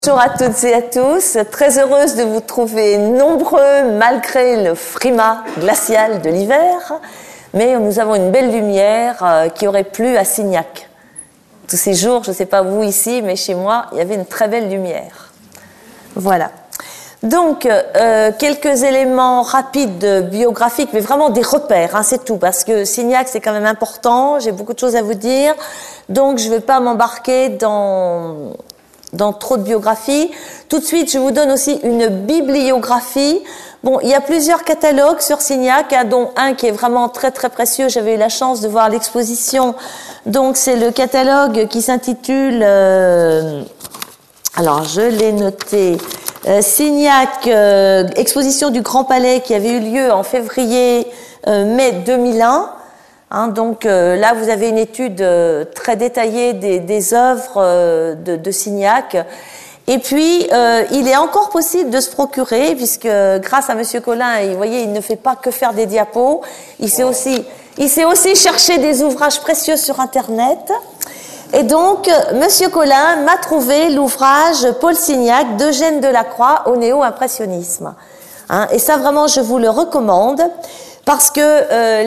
Bonjour à toutes et à tous, très heureuse de vous trouver nombreux malgré le frimas glacial de l'hiver, mais nous avons une belle lumière qui aurait plu à Signac. Tous ces jours, je ne sais pas vous ici, mais chez moi, il y avait une très belle lumière. Voilà. Donc, quelques éléments rapides biographiques, mais vraiment des repères, hein, c'est tout, parce que Signac, c'est quand même important, j'ai beaucoup de choses à vous dire, donc je ne vais pas m'embarquer dans trop de biographies. Tout de suite, je vous donne aussi une bibliographie. Bon, il y a plusieurs catalogues sur Signac, hein, dont un qui est vraiment très très précieux. J'avais eu la chance de voir l'exposition. Donc, c'est le catalogue qui s'intitule... alors, je l'ai noté. Signac, exposition du Grand Palais qui avait eu lieu en février-mai 2001. Hein, donc là, vous avez une étude très détaillée des œuvres de Signac. Et puis, il est encore possible de se procurer, puisque grâce à Monsieur Collin, vous voyez, il ne fait pas que faire des diapos. Il sait aussi chercher des ouvrages précieux sur Internet. Et donc, Monsieur Collin m'a trouvé l'ouvrage Paul Signac d'Eugène Delacroix au néo-impressionnisme. Hein, et ça, vraiment, je vous le recommande. Parce que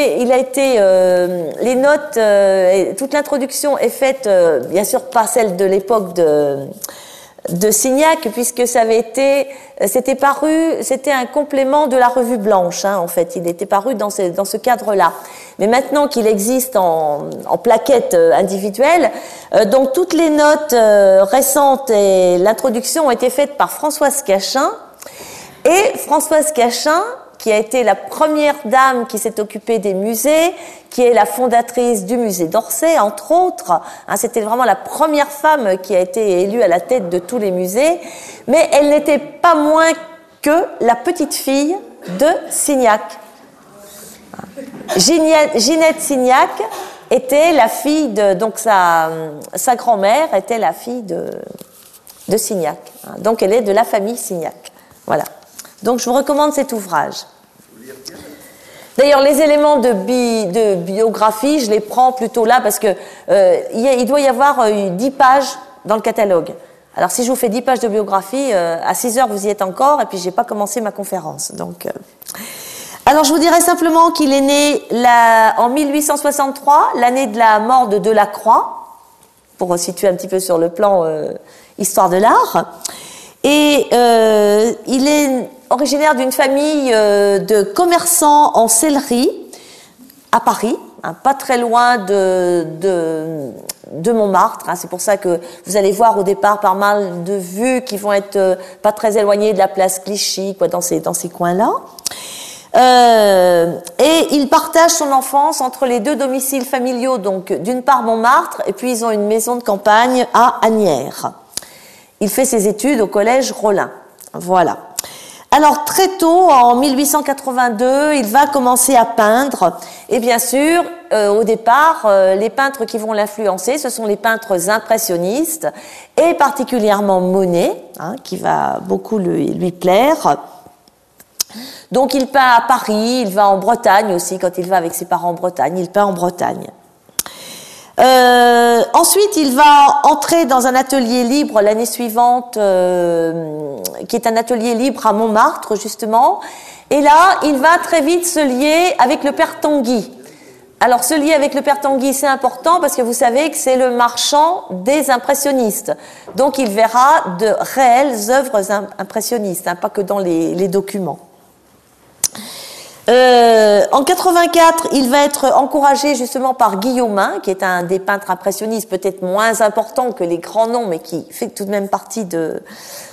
les notes, toute l'introduction est faite, bien sûr pas celle de l'époque de Signac, puisque c'était un complément de la Revue Blanche, hein, en fait. Il était paru dans ce cadre-là. Mais maintenant qu'il existe en plaquettes individuelles, donc toutes les notes récentes et l'introduction ont été faites par Françoise Cachin. Et Françoise Cachin, qui a été la première dame qui s'est occupée des musées, qui est la fondatrice du musée d'Orsay, entre autres. Hein, c'était vraiment la première femme qui a été élue à la tête de tous les musées, mais elle n'était pas moins que la petite fille de Signac. Ginette Signac était la fille de... Donc sa grand-mère était la fille de Signac. Hein, donc elle est de la famille Signac. Voilà. Donc, je vous recommande cet ouvrage. D'ailleurs, les éléments de biographie, je les prends plutôt là parce que il doit y avoir 10 pages dans le catalogue. Alors, si je vous fais 10 pages de biographie, à 6 heures, vous y êtes encore, et puis j'ai pas commencé ma conférence. Donc, alors, je vous dirais simplement qu'il est né en 1863, l'année de la mort de Delacroix, pour situer un petit peu sur le plan histoire de l'art. Et il est originaire d'une famille de commerçants en sellerie à Paris, hein, pas très loin de Montmartre. Hein, c'est pour ça que vous allez voir au départ pas mal de vues qui vont être pas très éloignées de la place Clichy, quoi, dans ces coins-là. Et il partage son enfance entre les deux domiciles familiaux, donc d'une part Montmartre, et puis ils ont une maison de campagne à Asnières. Il fait ses études au collège Rollin. Voilà. Alors, très tôt, en 1882, il va commencer à peindre. Et bien sûr, au départ, les peintres qui vont l'influencer, ce sont les peintres impressionnistes, et particulièrement Monet, hein, qui va beaucoup lui plaire. Donc, il peint à Paris, il va en Bretagne aussi, quand il va avec ses parents en Bretagne, il peint en Bretagne. Ensuite, il va entrer dans un atelier libre l'année suivante, qui est un atelier libre à Montmartre, justement. Et là, il va très vite se lier avec le père Tanguy. Alors, se lier avec le père Tanguy, c'est important parce que vous savez que c'est le marchand des impressionnistes. Donc, il verra de réelles œuvres impressionnistes, hein, pas que dans les documents. En 84, il va être encouragé justement par Guillaumin, qui est un des peintres impressionnistes peut-être moins important que les grands noms, mais qui fait tout de même partie de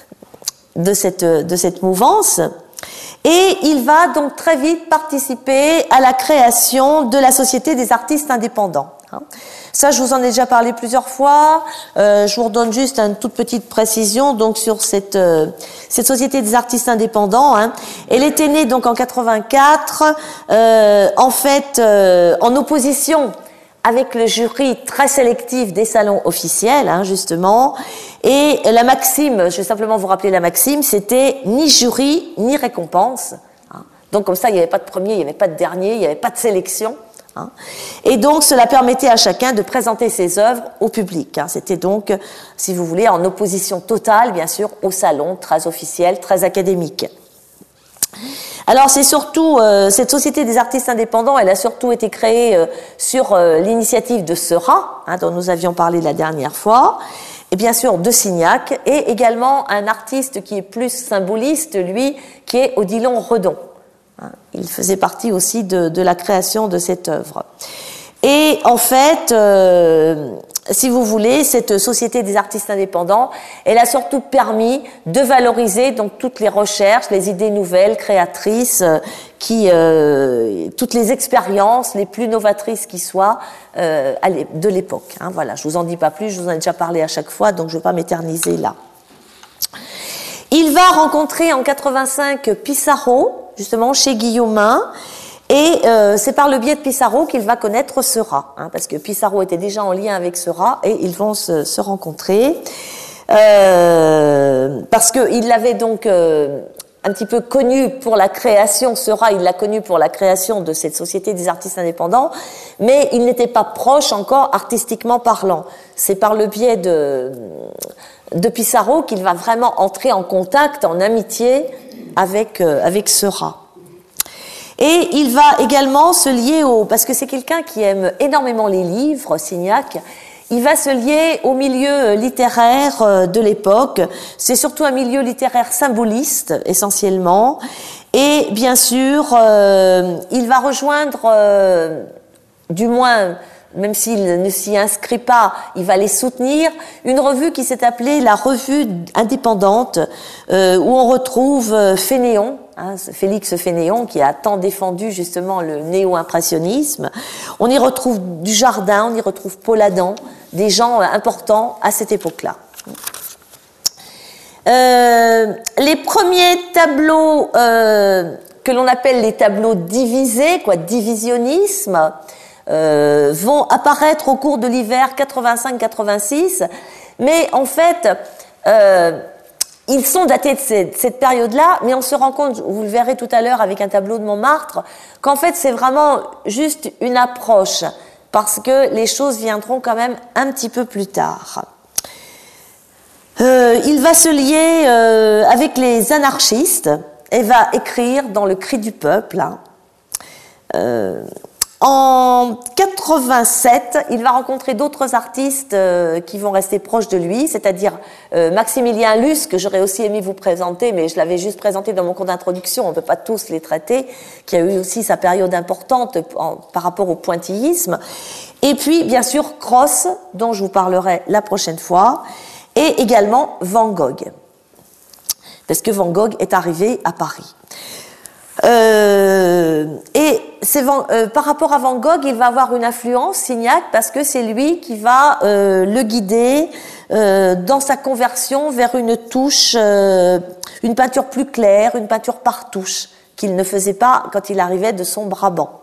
cette mouvance. Et il va donc très vite participer à la création de la Société des artistes indépendants. Ça, je vous en ai déjà parlé plusieurs fois. Je vous redonne juste une toute petite précision donc sur cette Société des artistes indépendants. Hein. Elle était née donc en 84, en fait, en opposition avec le jury très sélectif des salons officiels, hein, justement. Et la maxime, je vais simplement vous rappeler la maxime, c'était ni jury ni récompense. Hein. Donc comme ça, il n'y avait pas de premier, il n'y avait pas de dernier, il n'y avait pas de sélection. hein. Et donc, cela permettait à chacun de présenter ses œuvres au public, hein. C'était donc, si vous voulez, en opposition totale, bien sûr, au salon, très officiel, très académique. Alors, c'est surtout, cette Société des artistes indépendants, elle a surtout été créée sur l'initiative de Seurat, hein, dont nous avions parlé la dernière fois, et bien sûr de Signac, et également un artiste qui est plus symboliste, lui, qui est Odilon Redon. Il faisait partie aussi de la création de cette œuvre. Et en fait, si vous voulez, cette Société des artistes indépendants, elle a surtout permis de valoriser donc toutes les recherches, les idées nouvelles, créatrices, toutes les expériences les plus novatrices qui soient de l'époque. Hein, voilà, je vous en dis pas plus, je vous en ai déjà parlé à chaque fois, donc je ne vais pas m'éterniser là. Il va rencontrer en 85 Pissarro, justement chez Guillaumin, et c'est par le biais de Pissarro qu'il va connaître Seurat, hein, parce que Pissarro était déjà en lien avec Seurat, et ils vont se rencontrer, parce qu'il l'avait donc un petit peu connu pour la création, Seurat il l'a connu pour la création de cette Société des artistes indépendants, mais il n'était pas proche encore artistiquement parlant. C'est par le biais de Pissarro qu'il va vraiment entrer en contact, en amitié avec Seurat. Et il va également se lier parce que c'est quelqu'un qui aime énormément les livres, Signac, il va se lier au milieu littéraire de l'époque. C'est surtout un milieu littéraire symboliste, essentiellement. Et bien sûr, il va rejoindre, du moins, même s'il ne s'y inscrit pas, il va les soutenir, une revue qui s'est appelée la Revue indépendante, où on retrouve Fénéon, hein, Félix Fénéon, qui a tant défendu justement le néo-impressionnisme. On y retrouve Dujardin, on y retrouve Paul Adam, des gens importants à cette époque-là. Les premiers tableaux que l'on appelle les tableaux divisés, divisionnisme, vont apparaître au cours de l'hiver 85-86, mais en fait, ils sont datés de cette période-là, mais on se rend compte, vous le verrez tout à l'heure avec un tableau de Montmartre, qu'en fait c'est vraiment juste une approche, parce que les choses viendront quand même un petit peu plus tard. Il va se lier avec les anarchistes et va écrire dans Le Cri du Peuple. En 87, il va rencontrer d'autres artistes qui vont rester proches de lui, c'est-à-dire Maximilien Luce, que j'aurais aussi aimé vous présenter, mais je l'avais juste présenté dans mon cours d'introduction, on ne peut pas tous les traiter, qui a eu aussi sa période importante par rapport au pointillisme. Et puis, bien sûr, Cross, dont je vous parlerai la prochaine fois, et également Van Gogh, parce que Van Gogh est arrivé à Paris. Et par rapport à Van Gogh, il va avoir une influence, Signac, parce que c'est lui qui va le guider dans sa conversion vers une touche, une peinture plus claire, une peinture par touche, qu'il ne faisait pas quand il arrivait de son Brabant.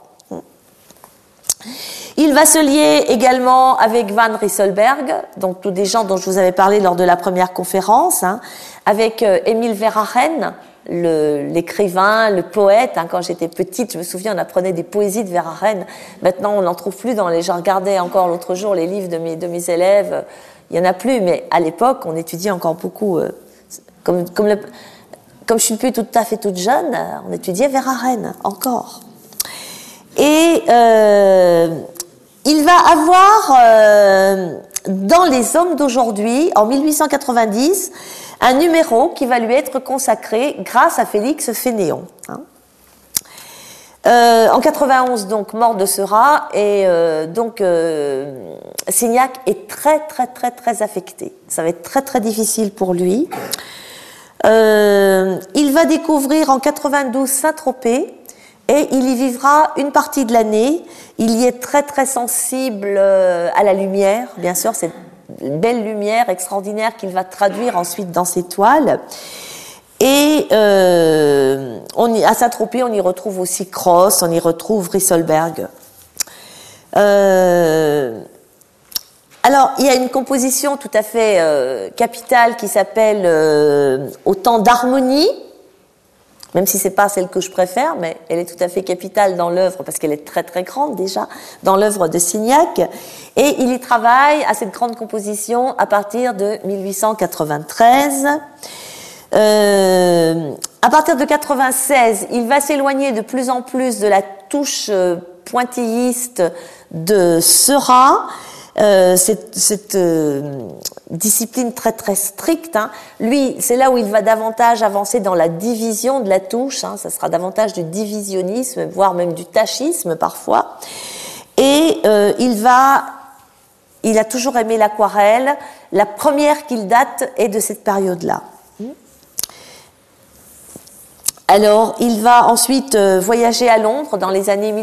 Il va se lier également avec Van Rysselberghe, donc tous des gens dont je vous avais parlé lors de la première conférence, hein, avec Émile Verhaeren, l'écrivain, le poète. Hein, quand j'étais petite, je me souviens, on apprenait des poésies de Verhaeren. Maintenant, on n'en trouve plus je regardais encore l'autre jour les livres de mes élèves. Il y en a plus, mais à l'époque, on étudiait encore beaucoup. Comme je suis plus tout à fait toute jeune, on étudiait Verhaeren encore. Et il va avoir dans Les Hommes d'aujourd'hui, en 1890, un numéro qui va lui être consacré grâce à Félix Fénéon. Hein. En 91, donc, mort de Seurat, et Signac est très, très, très, très affecté. Ça va être très, très difficile pour lui. Il va découvrir en 92 Saint-Tropez, et il y vivra une partie de l'année. Il y est très, très sensible à la lumière, bien sûr, cette belle lumière extraordinaire qu'il va traduire ensuite dans ses toiles. Et à Saint-Tropez, on y retrouve aussi Cross, on y retrouve Rysselberghe. Alors, il y a une composition tout à fait capitale qui s'appelle Au temps d'harmonie, même si c'est pas celle que je préfère, mais elle est tout à fait capitale dans l'œuvre parce qu'elle est très très grande déjà dans l'œuvre de Signac. Et il y travaille à cette grande composition à partir de 1893. À partir de 96, il va s'éloigner de plus en plus de la touche pointilliste de Seurat. Cette discipline très très stricte, hein. Lui, c'est là où il va davantage avancer dans la division de la touche, hein. Ça sera davantage du divisionnisme, voire même du tachisme parfois. Et il a toujours aimé l'aquarelle. La première qu'il date est de cette période-là. Alors, il va ensuite voyager à Londres dans les années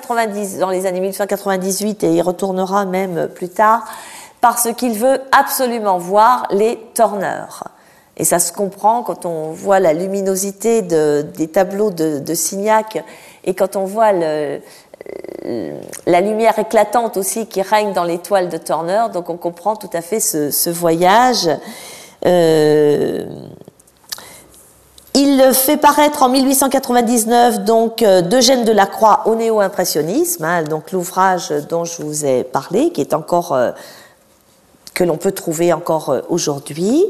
1898 et il retournera même plus tard parce qu'il veut absolument voir les Turner. Et ça se comprend quand on voit la luminosité des tableaux de Signac et quand on voit la lumière éclatante aussi qui règne dans les toiles de Turner. Donc, on comprend tout à fait ce voyage. Il fait paraître en 1899 donc d'Eugène Delacroix au néo-impressionnisme, hein, donc l'ouvrage dont je vous ai parlé, qui est encore que l'on peut trouver encore aujourd'hui.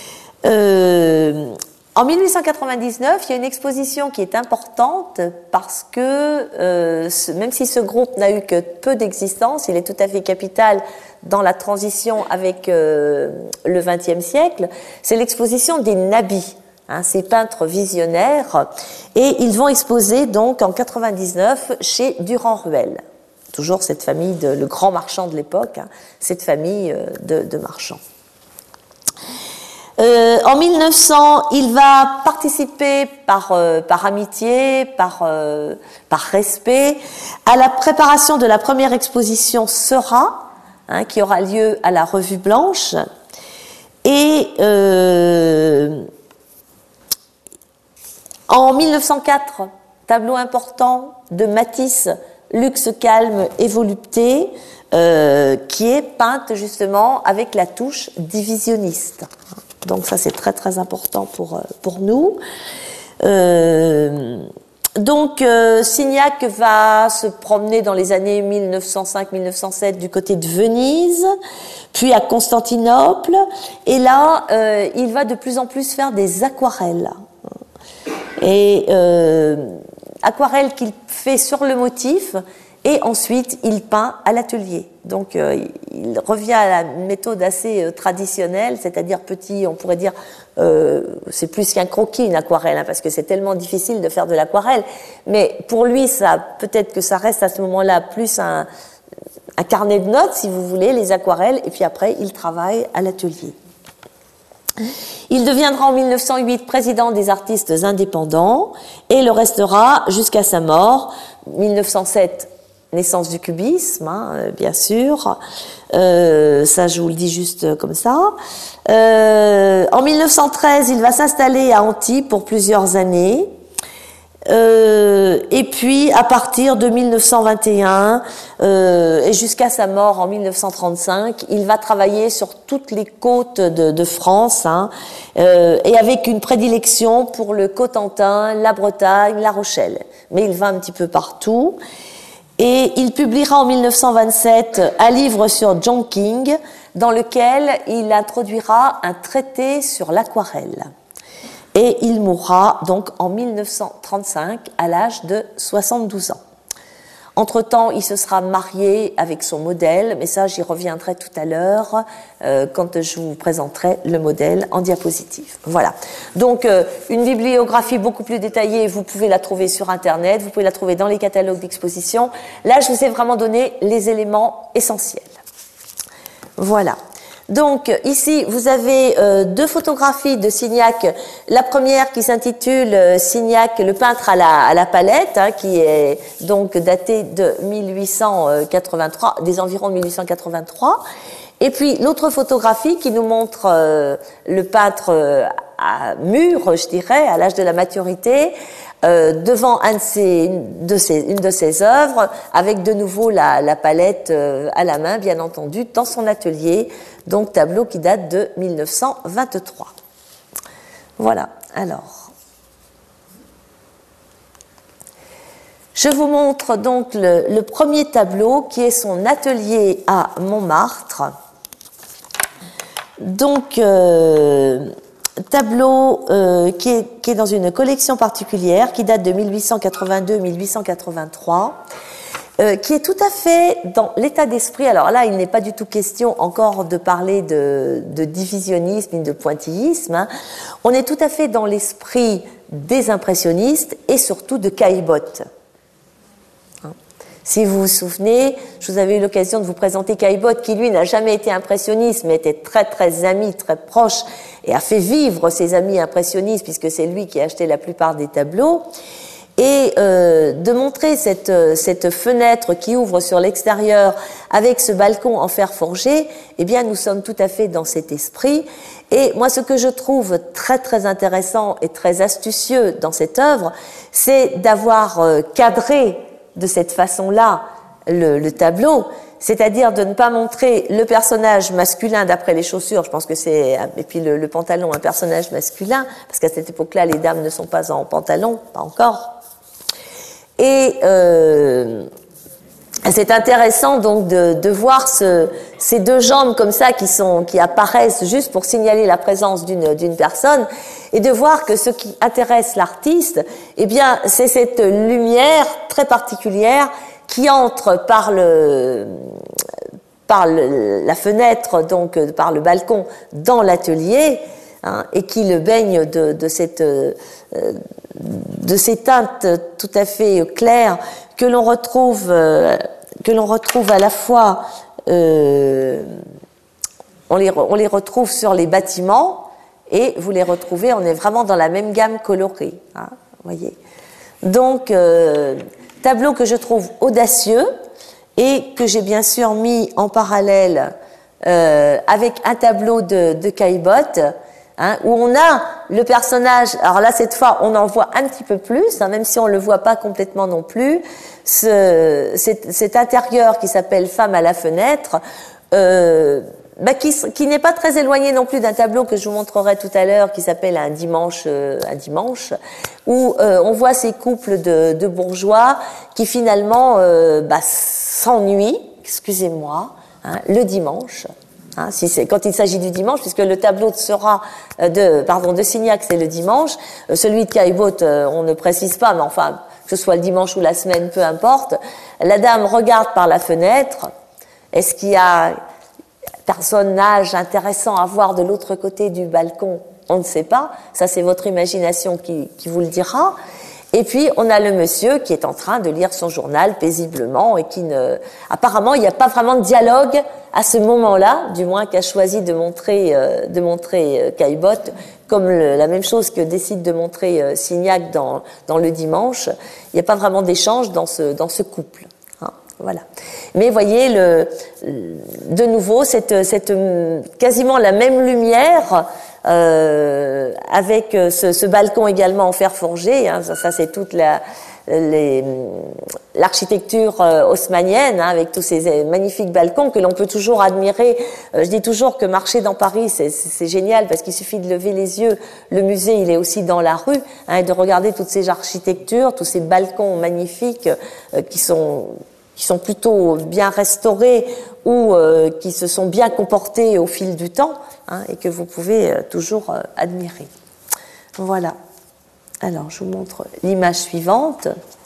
En 1899, il y a une exposition qui est importante parce que même si ce groupe n'a eu que peu d'existence, il est tout à fait capital dans la transition avec le XXe siècle. C'est l'exposition des Nabis. Hein, ces peintres visionnaires, et ils vont exposer donc en 99 chez Durand-Ruel. Toujours cette famille, le grand marchand de l'époque, hein, cette famille de marchands. En 1900, il va participer par amitié, par respect, à la préparation de la première exposition Seurat, hein, qui aura lieu à la Revue Blanche, et en 1904, tableau important de Matisse, Luxe calme et volupté, qui est peinte justement avec la touche divisionniste. Donc ça c'est très très important pour nous. Donc Signac va se promener dans les années 1905-1907 du côté de Venise, puis à Constantinople, et là il va de plus en plus faire des aquarelles. Et aquarelle qu'il fait sur le motif et ensuite il peint à l'atelier. Donc il revient à la méthode assez traditionnelle, c'est-à-dire petit, on pourrait dire c'est plus qu'un croquis une aquarelle, hein, parce que c'est tellement difficile de faire de l'aquarelle, mais pour lui ça peut-être que ça reste à ce moment-là plus un carnet de notes si vous voulez, les aquarelles, et puis après il travaille à l'atelier. Il deviendra en 1908 président des artistes indépendants et le restera jusqu'à sa mort. 1907, naissance du cubisme, hein, bien sûr. Ça, je vous le dis juste comme ça. En 1913, il va s'installer à Antibes pour plusieurs années. Et puis à partir de 1921 et jusqu'à sa mort en 1935, il va travailler sur toutes les côtes de France, hein, et avec une prédilection pour le Cotentin, la Bretagne, La Rochelle. Mais il va un petit peu partout. Et il publiera en 1927 un livre sur John King, dans lequel il introduira un traité sur l'aquarelle. Et il mourra donc en 1935 à l'âge de 72 ans. Entre-temps, il se sera marié avec son modèle, mais ça j'y reviendrai tout à l'heure quand je vous présenterai le modèle en diapositive. Voilà. Donc une bibliographie beaucoup plus détaillée, vous pouvez la trouver sur Internet, vous pouvez la trouver dans les catalogues d'exposition. Là, je vous ai vraiment donné les éléments essentiels. Voilà. Donc ici, vous avez deux photographies de Signac. La première qui s'intitule Signac, le peintre à la palette, hein, qui est donc datée de 1883, des environs de 1883. Et puis l'autre photographie qui nous montre le peintre à mûr, je dirais, à l'âge de la maturité, devant une de ses œuvres, avec de nouveau la palette à la main, bien entendu, dans son atelier. Donc tableau qui date de 1923. Voilà, alors. Je vous montre donc le premier tableau qui est son atelier à Montmartre. Donc, tableau qui est dans une collection particulière qui date de 1882-1883, qui est tout à fait dans l'état d'esprit. Alors là, il n'est pas du tout question encore de parler de divisionnisme ni de pointillisme, hein. On est tout à fait dans l'esprit des impressionnistes et surtout de Caillebotte. Si vous vous souvenez, je vous avais eu l'occasion de vous présenter Caillebotte, qui lui n'a jamais été impressionniste, mais était très très ami, très proche, et a fait vivre ses amis impressionnistes, puisque c'est lui qui a acheté la plupart des tableaux. Et de montrer cette fenêtre qui ouvre sur l'extérieur avec ce balcon en fer forgé, eh bien nous sommes tout à fait dans cet esprit. Et moi, ce que je trouve très très intéressant et très astucieux dans cette œuvre, c'est d'avoir cadré de cette façon-là le tableau, c'est-à-dire de ne pas montrer le personnage masculin d'après les chaussures, je pense que c'est, et puis le pantalon, un personnage masculin, parce qu'à cette époque-là, les dames ne sont pas en pantalon, pas encore. Et c'est intéressant donc de voir ces deux jambes comme ça qui apparaissent juste pour signaler la présence d'une personne, et de voir que ce qui intéresse l'artiste, eh bien, c'est cette lumière très particulière qui entre par la fenêtre, donc par le balcon, dans l'atelier, hein, et qui le baigne de ces teintes tout à fait claires que l'on retrouve à la fois, on les retrouve sur les bâtiments, et vous les retrouvez, on est vraiment dans la même gamme colorée, hein, voyez. Donc, tableau que je trouve audacieux et que j'ai bien sûr mis en parallèle avec un tableau de Caillebotte, hein, où on a le personnage, alors là cette fois on en voit un petit peu plus, hein, même si on ne le voit pas complètement non plus, cet intérieur qui s'appelle Femme à la fenêtre, qui n'est pas très éloigné non plus d'un tableau que je vous montrerai tout à l'heure qui s'appelle un dimanche, où on voit ces couples de bourgeois qui finalement s'ennuient, excusez-moi, hein, le dimanche. Hein, quand il s'agit du dimanche, puisque le tableau de Signac, c'est le dimanche, celui de Caillebotte, on ne précise pas, mais enfin, que ce soit le dimanche ou la semaine, peu importe. La dame regarde par la fenêtre. Est-ce qu'il y a personnage intéressant à voir de l'autre côté du balcon? On ne sait pas. Ça, c'est votre imagination qui vous le dira. Et puis, on a le monsieur qui est en train de lire son journal paisiblement et apparemment, il n'y a pas vraiment de dialogue à ce moment-là, du moins qu'a choisi de montrer Caillebotte, comme la même chose que décide de montrer Signac dans le dimanche. Il n'y a pas vraiment d'échange dans ce couple. Hein, voilà. Mais voyez, de nouveau, cette quasiment la même lumière, avec ce balcon également en fer forgé, hein, ça c'est toute l'architecture haussmannienne, hein, avec tous ces magnifiques balcons que l'on peut toujours admirer. Je dis toujours que marcher dans Paris, c'est génial parce qu'il suffit de lever les yeux. Le musée, il est aussi dans la rue, hein, et de regarder toutes ces architectures, tous ces balcons magnifiques qui sont plutôt bien restaurés ou qui se sont bien comportés au fil du temps, hein, et que vous pouvez toujours admirer. Voilà. Alors, je vous montre l'image suivante.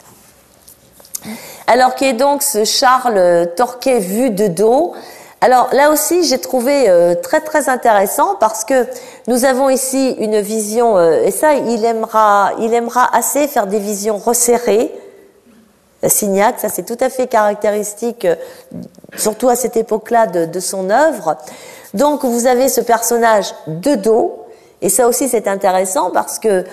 Alors, qui est donc ce Charles Torquay vu de dos. Alors, là aussi, j'ai trouvé très, très intéressant parce que nous avons ici une vision, et ça, il aimera assez faire des visions resserrées. Signac, ça c'est tout à fait caractéristique, surtout à cette époque-là de son œuvre. Donc vous avez ce personnage de dos, et ça aussi c'est intéressant parce que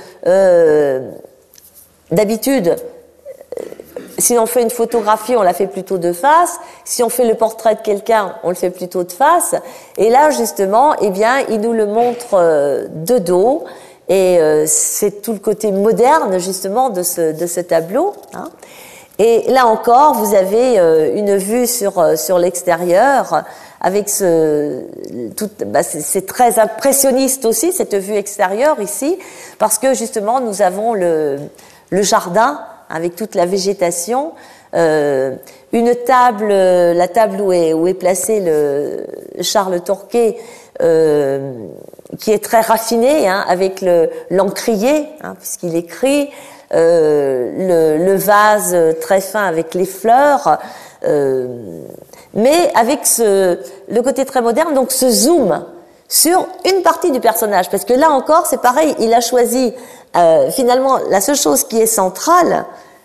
d'habitude, si on fait une photographie, on la fait plutôt de face. Si on fait le portrait de quelqu'un, on le fait plutôt de face. Et là justement, eh bien, il nous le montre de dos. Et c'est tout le côté moderne justement de ce tableau, hein. Et là encore, vous avez une vue sur l'extérieur avec c'est très impressionniste aussi cette vue extérieure ici, parce que justement nous avons le jardin, avec toute la végétation, une table, la table où est placé le Charles Torquay, qui est très raffiné, hein, avec l'encrier, hein, puisqu'il écrit, le vase très fin avec les fleurs, mais avec le côté très moderne, donc ce zoom sur une partie du personnage, parce que là encore c'est pareil, il a choisi finalement la seule chose qui est centrale,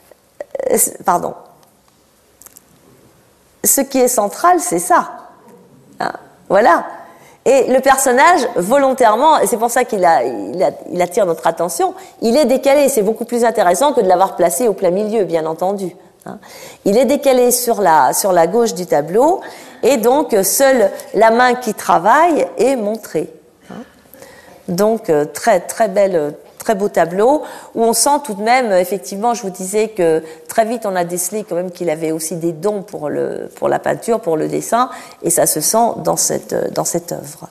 ce qui est central, c'est ça, hein, voilà. Et le personnage, volontairement, et c'est pour ça qu'il attire notre attention, il est décalé. C'est beaucoup plus intéressant que de l'avoir placé au plein milieu, bien entendu. Il est décalé sur la gauche du tableau, et donc seule la main qui travaille est montrée. Donc très très belle, très beau tableau, où on sent tout de même, effectivement, je vous disais que très vite on a décelé quand même qu'il avait aussi des dons pour la peinture, pour le dessin, et ça se sent dans cette œuvre.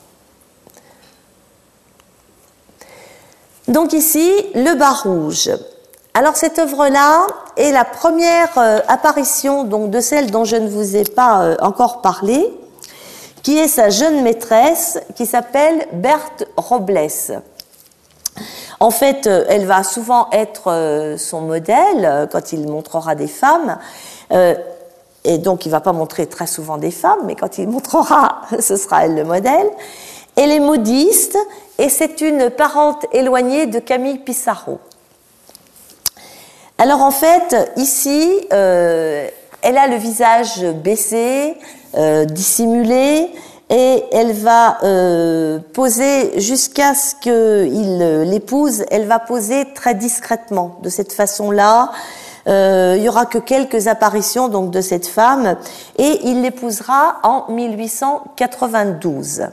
Donc ici, le bas rouge. Alors cette œuvre-là est la première apparition donc de celle dont je ne vous ai pas encore parlé, qui est sa jeune maîtresse, qui s'appelle Berthe Robles. En fait, elle va souvent être son modèle quand il montrera des femmes, et donc il ne va pas montrer très souvent des femmes, mais quand il montrera, ce sera elle le modèle. Elle est modiste, et c'est une parente éloignée de Camille Pissarro. Alors en fait, ici, elle a le visage baissé, dissimulé, et elle va poser jusqu'à ce qu'il l'épouse, elle va poser très discrètement, de cette façon-là. Il y aura que quelques apparitions donc de cette femme, et il l'épousera en 1892.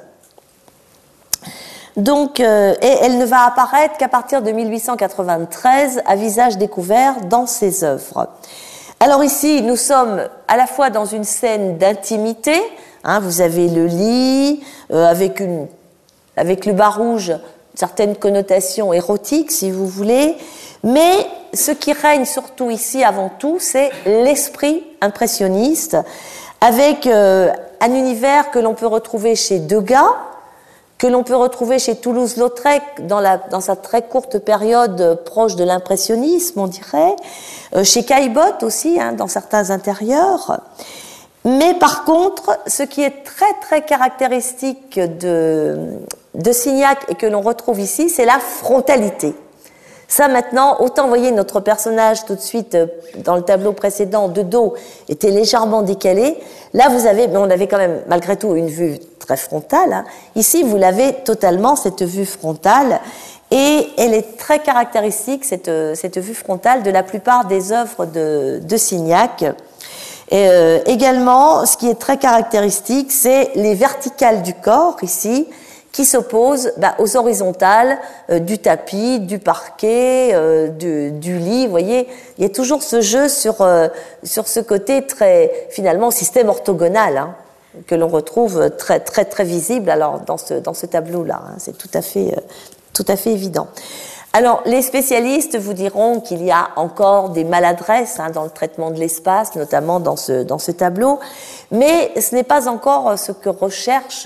Donc, et elle ne va apparaître qu'à partir de 1893 à visage découvert dans ses œuvres. Alors ici, nous sommes à la fois dans une scène d'intimité, hein, vous avez le lit, avec le bas rouge, certaines connotations érotiques, si vous voulez, mais ce qui règne surtout ici, avant tout, c'est l'esprit impressionniste, avec un univers que l'on peut retrouver chez Degas, que l'on peut retrouver chez Toulouse-Lautrec dans sa très courte période proche de l'impressionnisme, on dirait, chez Caillebotte aussi, hein, dans certains intérieurs. Mais par contre, ce qui est très très caractéristique de Signac et que l'on retrouve ici, c'est la frontalité. Ça maintenant, autant voyez notre personnage tout de suite dans le tableau précédent de dos était légèrement décalé. Là vous avez, mais on avait quand même malgré tout une vue très frontale. Hein. Ici vous l'avez totalement cette vue frontale et elle est très caractéristique cette vue frontale de la plupart des œuvres de Signac. Et également, ce qui est très caractéristique, c'est les verticales du corps ici, qui s'opposent aux horizontales du tapis, du parquet, du lit. Vous voyez, il y a toujours ce jeu sur ce côté très, finalement, système orthogonal, hein, que l'on retrouve très très très visible. Alors dans ce tableau-là, hein, c'est tout à fait évident. Alors, les spécialistes vous diront qu'il y a encore des maladresses hein, dans le traitement de l'espace, notamment dans ce tableau, mais ce n'est pas encore ce que recherche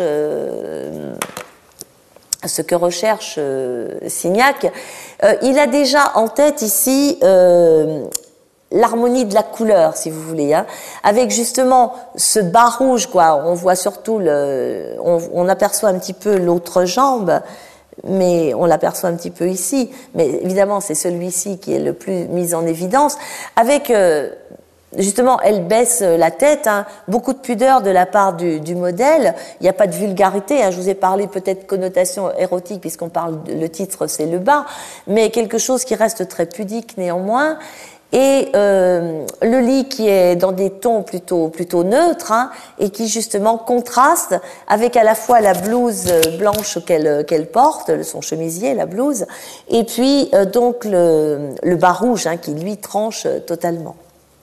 Signac. Il a déjà en tête ici l'harmonie de la couleur, si vous voulez, hein, avec justement ce bas rouge, quoi. On voit surtout on aperçoit un petit peu l'autre jambe, mais on l'aperçoit un petit peu ici. Mais évidemment, c'est celui-ci qui est le plus mis en évidence. Avec justement, elle baisse la tête, hein, beaucoup de pudeur de la part du modèle. Il n'y a pas de vulgarité. Hein, je vous ai parlé peut-être connotation érotique puisqu'on parle, le titre c'est le bas, mais quelque chose qui reste très pudique néanmoins. Et le lit qui est dans des tons plutôt neutres, hein, et qui justement contraste avec à la fois la blouse blanche qu'elle porte, son chemisier, la blouse, et puis donc le bas rouge hein, qui lui tranche totalement.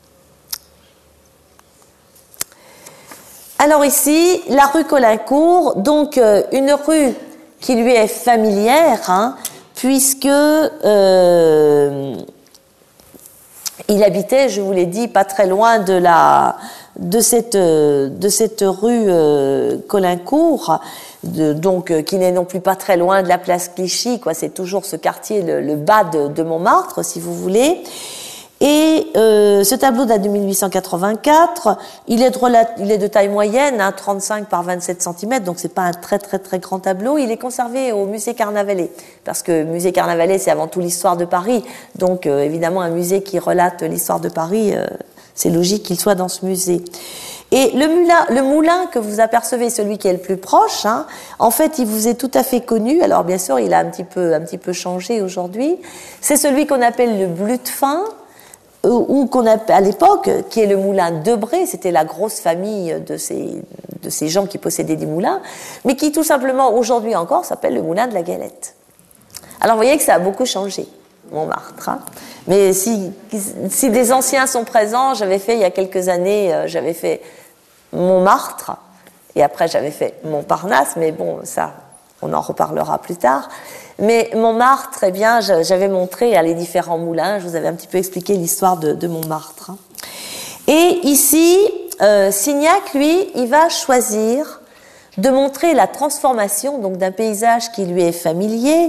Alors ici, la rue Colincourt, donc une rue qui lui est familière, hein, puisque Il habitait, je vous l'ai dit, pas très loin de cette rue Caulaincourt, qui n'est non plus pas très loin de la place Clichy, quoi. C'est toujours ce quartier, le bas de Montmartre, si vous voulez. Et ce tableau date de 1884. Il est de taille moyenne, hein, 35 par 27 cm, donc c'est pas un très très très grand tableau. Il est conservé au musée Carnavalet, parce que le musée Carnavalet, c'est avant tout l'histoire de Paris. Donc évidemment, un musée qui relate l'histoire de Paris, c'est logique qu'il soit dans ce musée. Et le moulin que vous apercevez, celui qui est le plus proche, hein, en fait, il vous est tout à fait connu. Alors bien sûr, il a un petit peu changé aujourd'hui. C'est celui qu'on appelle le Blutefin, ou qu'on appelle à l'époque, qui est le moulin Debré. C'était la grosse famille de ces gens qui possédaient des moulins, mais qui tout simplement aujourd'hui encore s'appelle le moulin de la Galette. Alors vous voyez que ça a beaucoup changé, Montmartre. Hein. Mais si des anciens sont présents, j'avais fait il y a quelques années, j'avais fait Montmartre, et après j'avais fait Montparnasse, mais bon, ça, on en reparlera plus tard. Mais Montmartre, eh bien, j'avais montré les différents moulins, je vous avais un petit peu expliqué l'histoire de Montmartre. Et ici, Signac, lui, il va choisir de montrer la transformation donc d'un paysage qui lui est familier.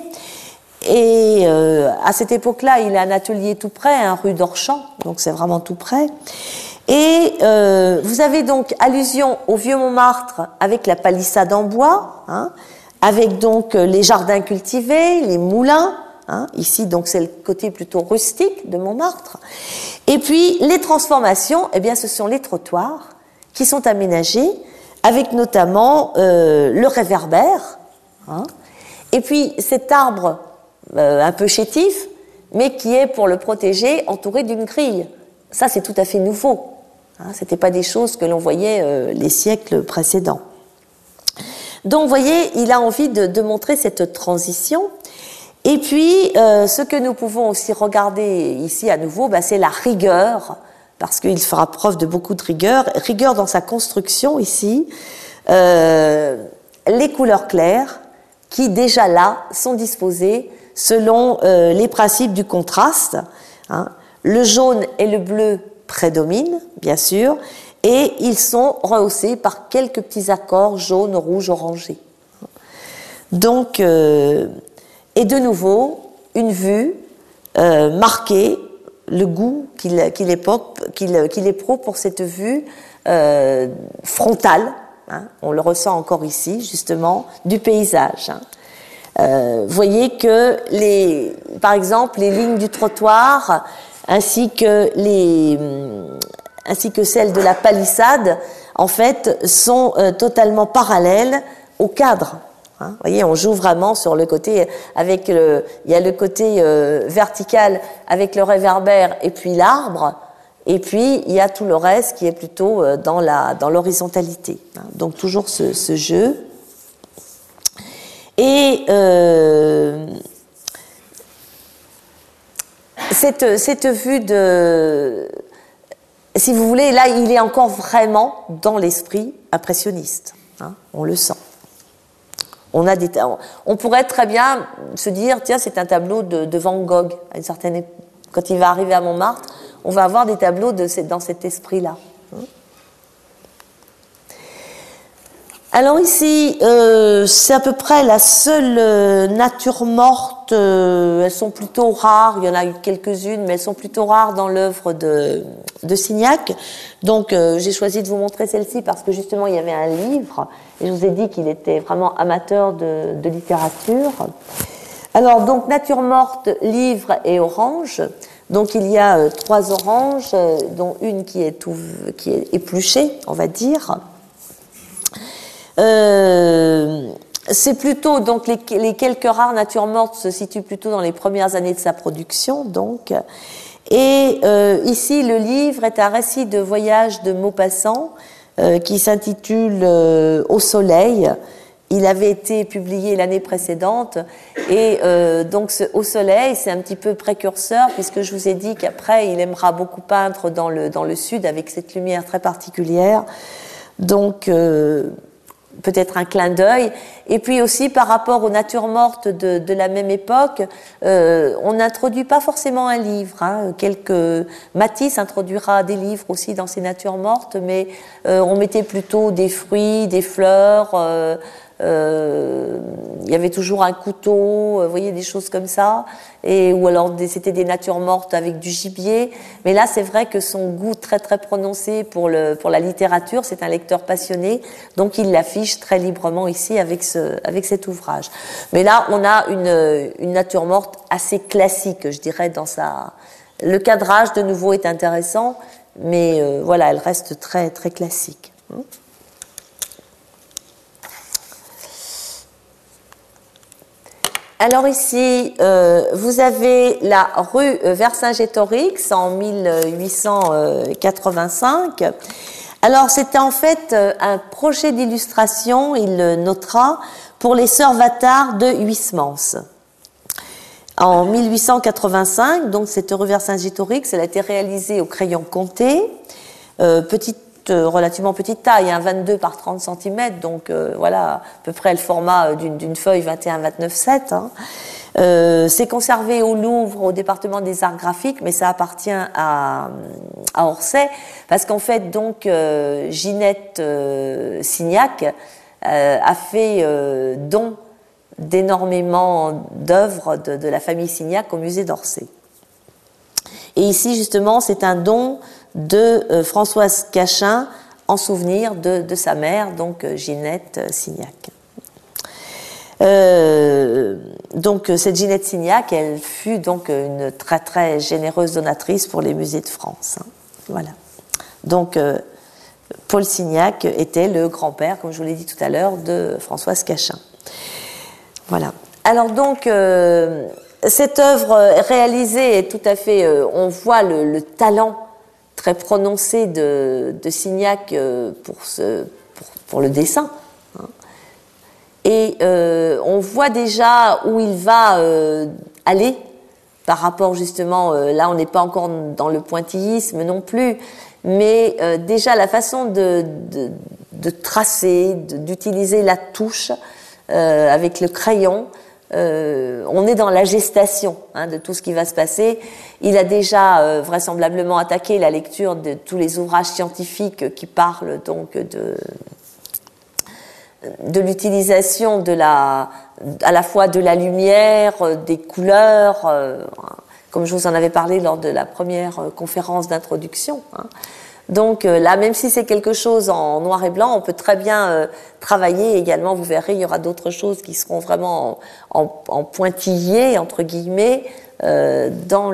Et à cette époque-là, il a un atelier tout près, hein, rue d'Orchamps, donc c'est vraiment tout près. Et vous avez donc allusion au vieux Montmartre avec la palissade en bois, hein, avec donc les jardins cultivés, les moulins, hein, ici donc c'est le côté plutôt rustique de Montmartre. Et puis les transformations, eh bien ce sont les trottoirs qui sont aménagés, avec notamment le réverbère, hein, et puis cet arbre un peu chétif, mais qui est pour le protéger entouré d'une grille. Ça c'est tout à fait nouveau. Hein, c'était pas des choses que l'on voyait les siècles précédents. Donc, vous voyez, il a envie de montrer cette transition. Et puis, ce que nous pouvons aussi regarder ici à nouveau, c'est la rigueur, parce qu'il fera preuve de beaucoup de rigueur dans sa construction ici, les couleurs claires, qui déjà là sont disposées selon les principes du contraste. Hein. Le jaune et le bleu prédominent, bien sûr, et ils sont rehaussés par quelques petits accords jaunes, rouges, orangés. Donc, et de nouveau, une vue marquée, le goût qu'il éprouve pour cette vue frontale, hein, on le ressent encore ici, justement, du paysage. Hein. Vous voyez que, par exemple, les lignes du trottoir, ainsi que celles de la palissade, en fait, sont totalement parallèles au cadre. Hein. Vous voyez, on joue vraiment sur le côté, il y a le côté vertical avec le réverbère et puis l'arbre, et puis il y a tout le reste qui est plutôt dans l'horizontalité. Hein. Donc toujours ce jeu. Et cette vue si vous voulez, là, il est encore vraiment dans l'esprit impressionniste. Hein, on le sent. On pourrait très bien se dire, tiens, c'est un tableau de Van Gogh. À une certaine époque, quand il va arriver à Montmartre, on va avoir des tableaux dans cet esprit-là. Alors ici, c'est à peu près la seule nature morte. Elles sont plutôt rares. Il y en a eu quelques-unes, mais elles sont plutôt rares dans l'œuvre de Signac. Donc, j'ai choisi de vous montrer celle-ci parce que justement, il y avait un livre et je vous ai dit qu'il était vraiment amateur de littérature. Alors, donc, nature morte, livre et orange. Donc, il y a 3 oranges, dont une qui est épluchée, on va dire. C'est plutôt, donc les quelques rares natures mortes se situent plutôt dans les premières années de sa production, donc. Et ici, le livre est un récit de voyage de Maupassant qui s'intitule Au soleil. Il avait été publié l'année précédente et donc ce Au soleil, c'est un petit peu précurseur puisque je vous ai dit qu'après, il aimera beaucoup peindre dans le sud avec cette lumière très particulière. Donc peut-être un clin d'œil. Et puis aussi par rapport aux natures mortes de la même époque, on n'introduit pas forcément un livre. Hein. Matisse introduira des livres aussi dans ces natures mortes, mais on mettait plutôt des fruits, des fleurs. Il y avait toujours un couteau, vous voyez, des choses comme ça, ou alors c'était des natures mortes avec du gibier. Mais là, c'est vrai que son goût très très prononcé pour la littérature, c'est un lecteur passionné, donc il l'affiche très librement ici avec cet ouvrage. Mais là, on a une nature morte assez classique, je dirais, le cadrage de nouveau est intéressant, mais voilà, elle reste très très classique. Alors ici, vous avez la rue Vercingétorix en 1885. Alors c'était en fait un projet d'illustration, il le notera, pour les sœurs Vattard de Huysmans. En 1885, donc cette rue Vercingétorix, elle a été réalisée au crayon Comté, relativement petite taille, 22 par 30 cm, donc voilà, à peu près le format d'une feuille 21-29-7. Hein. C'est conservé au Louvre, au département des arts graphiques, mais ça appartient à Orsay, parce qu'en fait, donc, Ginette Signac a fait don d'énormément d'œuvres de la famille Signac au musée d'Orsay. Et ici, justement, c'est un don de Françoise Cachin en souvenir de sa mère, donc Ginette Signac. Donc cette Ginette Signac, elle fut donc une très très généreuse donatrice pour les musées de France. Hein. Voilà. Donc Paul Signac était le grand-père, comme je vous l'ai dit tout à l'heure, de Françoise Cachin. Voilà. Alors donc cette œuvre réalisée est tout à fait, on voit le talent très prononcé de Signac pour le dessin. Hein. Et on voit déjà où il va aller par rapport justement, là on n'est pas encore dans le pointillisme non plus, mais déjà la façon de tracer, d'utiliser la touche avec le crayon, on est dans la gestation de tout ce qui va se passer. Il a déjà vraisemblablement attaqué la lecture de tous les ouvrages scientifiques qui parlent donc de l'utilisation à la fois de la lumière, des couleurs, comme je vous en avais parlé lors de la première conférence d'introduction. Hein. Donc là, même si c'est quelque chose en noir et blanc, on peut très bien travailler également, vous verrez, il y aura d'autres choses qui seront vraiment en pointillé, entre guillemets, dans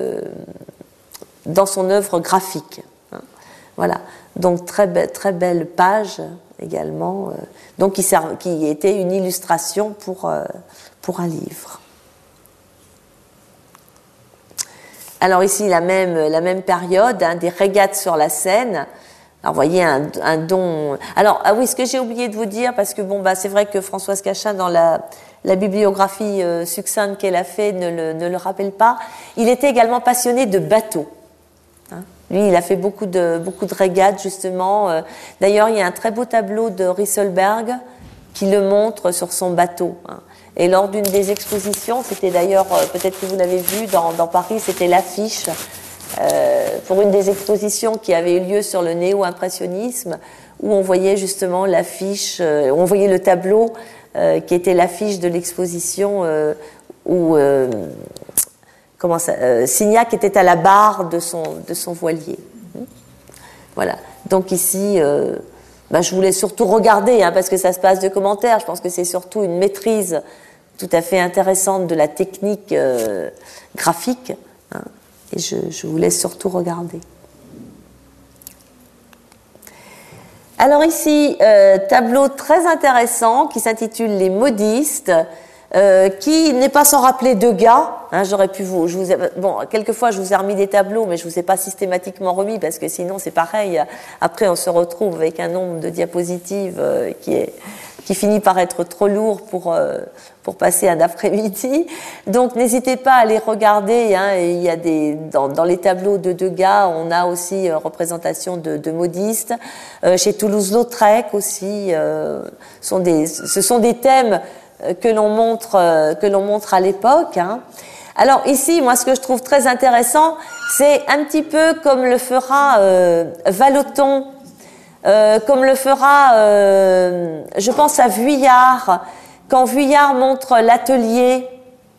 son œuvre graphique. Hein. Voilà, donc très belle page également, donc qui était une illustration pour un livre. Alors ici, la même période, des régates sur la Seine. Alors, vous voyez, un don... Alors, ah oui, ce que j'ai oublié de vous dire, parce que c'est vrai que Françoise Cachin, dans la bibliographie succincte qu'elle a fait, ne le rappelle pas. Il était également passionné de bateaux. Hein. Lui, il a fait beaucoup de régates, justement. D'ailleurs, il y a un très beau tableau de Risselberg qui le montre sur son bateau. Hein. Et lors d'une des expositions, c'était d'ailleurs, peut-être que vous l'avez vu, dans Paris, c'était l'affiche pour une des expositions qui avait eu lieu sur le néo-impressionnisme, où on voyait justement l'affiche, on voyait le tableau qui était l'affiche de l'exposition où Signac était à la barre de son voilier. Voilà. Donc ici... je voulais surtout regarder, parce que ça se passe de commentaires. Je pense que c'est surtout une maîtrise tout à fait intéressante de la technique graphique. Hein, et je vous laisse surtout regarder. Alors ici, tableau très intéressant qui s'intitule Les modistes, qui n'est pas sans rappeler Degas. Hein, j'aurais pu quelquefois je vous ai remis des tableaux, mais je vous ai pas systématiquement remis parce que sinon c'est pareil. Après, on se retrouve avec un nombre de diapositives qui qui finit par être trop lourd pour passer un après-midi. Donc n'hésitez pas à les regarder. Hein, et il y a dans les tableaux de Degas, on a aussi représentation de modistes. Chez Toulouse-Lautrec aussi, ce sont des thèmes que l'on montre à l'époque. Hein. Alors ici, moi, ce que je trouve très intéressant, c'est un petit peu comme le fera Vallotton, comme le fera, je pense à Vuillard, quand Vuillard montre l'atelier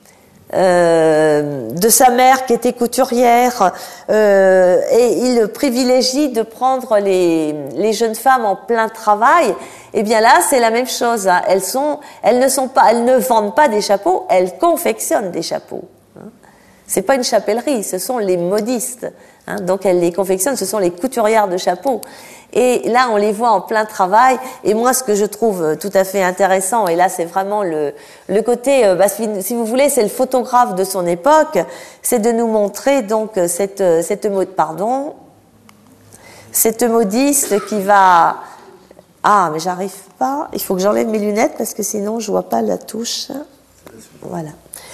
de sa mère qui était couturière, et il privilégie de prendre les jeunes femmes en plein travail. Et bien là, c'est la même chose. Hein. Elles ne vendent pas des chapeaux, elles confectionnent des chapeaux. C'est pas une chapellerie, ce sont les modistes. Hein, donc elles les confectionnent, ce sont les couturières de chapeaux. Et là, on les voit en plein travail. Et moi, ce que je trouve tout à fait intéressant, et là, c'est vraiment le côté, si vous voulez, c'est le photographe de son époque, c'est de nous montrer donc cette modiste qui va... Ah, mais j'arrive pas. Il faut que j'enlève mes lunettes parce que sinon, je vois pas la touche. Voilà.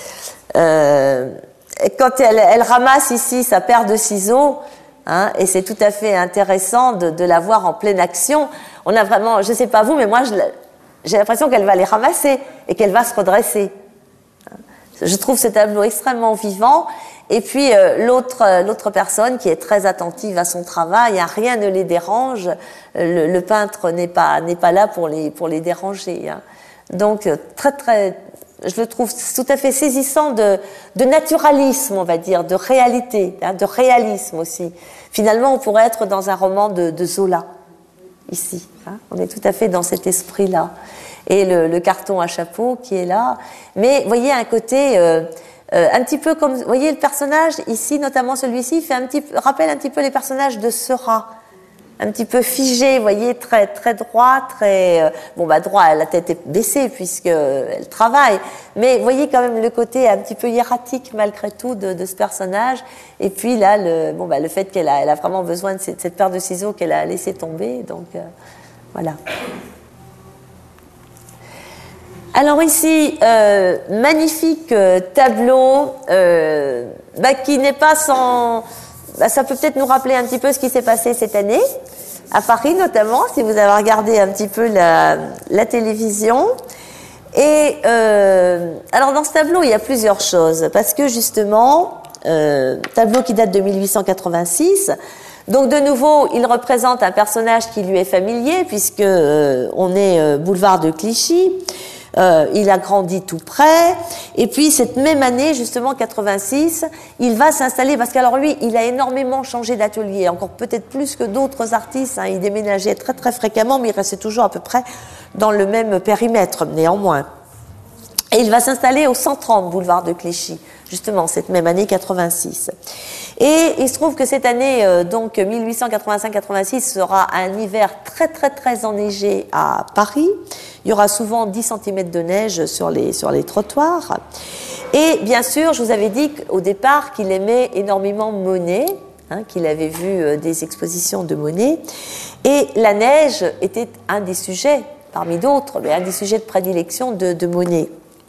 Quand elle ramasse ici sa paire de ciseaux, hein, et c'est tout à fait intéressant de la voir en pleine action. On a vraiment, je ne sais pas vous, mais moi j'ai l'impression qu'elle va les ramasser et qu'elle va se redresser. Je trouve ce tableau extrêmement vivant. Et puis l'autre personne qui est très attentive à son travail, hein, rien ne les dérange. Le peintre n'est pas là pour les déranger. Hein. Donc je le trouve tout à fait saisissant de naturalisme, on va dire, de réalité, hein, de réalisme aussi. Finalement, on pourrait être dans un roman de Zola, ici. Hein. On est tout à fait dans cet esprit-là. Et le carton à chapeau qui est là. Mais, vous voyez, un côté un petit peu comme... Vous voyez, le personnage, ici, notamment celui-ci, rappelle un petit peu les personnages de Seurat. Un petit peu figé, vous voyez, très très droit, très droit, la tête est baissée puisque elle travaille, mais vous voyez quand même le côté un petit peu hiératique malgré tout de ce personnage. Et puis là, le fait qu'elle a vraiment besoin de cette paire de ciseaux qu'elle a laissé tomber, donc voilà. Alors ici, magnifique tableau qui n'est pas sans... ça peut peut-être nous rappeler un petit peu ce qui s'est passé cette année, à Paris notamment, si vous avez regardé un petit peu la télévision. Et alors dans ce tableau, il y a plusieurs choses, parce que justement, tableau qui date de 1886, donc de nouveau, il représente un personnage qui lui est familier, puisque on est boulevard de Clichy. Il a grandi tout près, et puis cette même année, justement 86, il va s'installer, parce qu'alors lui, il a énormément changé d'atelier, encore peut-être plus que d'autres artistes, hein, il déménageait très très fréquemment, mais il restait toujours à peu près dans le même périmètre, néanmoins. Et il va s'installer au 130 boulevard de Clichy, justement, cette même année 86. Et il se trouve que cette année, donc 1885-86, sera un hiver très très très enneigé à Paris. Il y aura souvent 10 cm de neige sur les trottoirs. Et bien sûr, je vous avais dit au départ qu'il aimait énormément Monet, hein, qu'il avait vu des expositions de Monet. Et la neige était un des sujets, parmi d'autres, mais un des sujets de prédilection de Monet.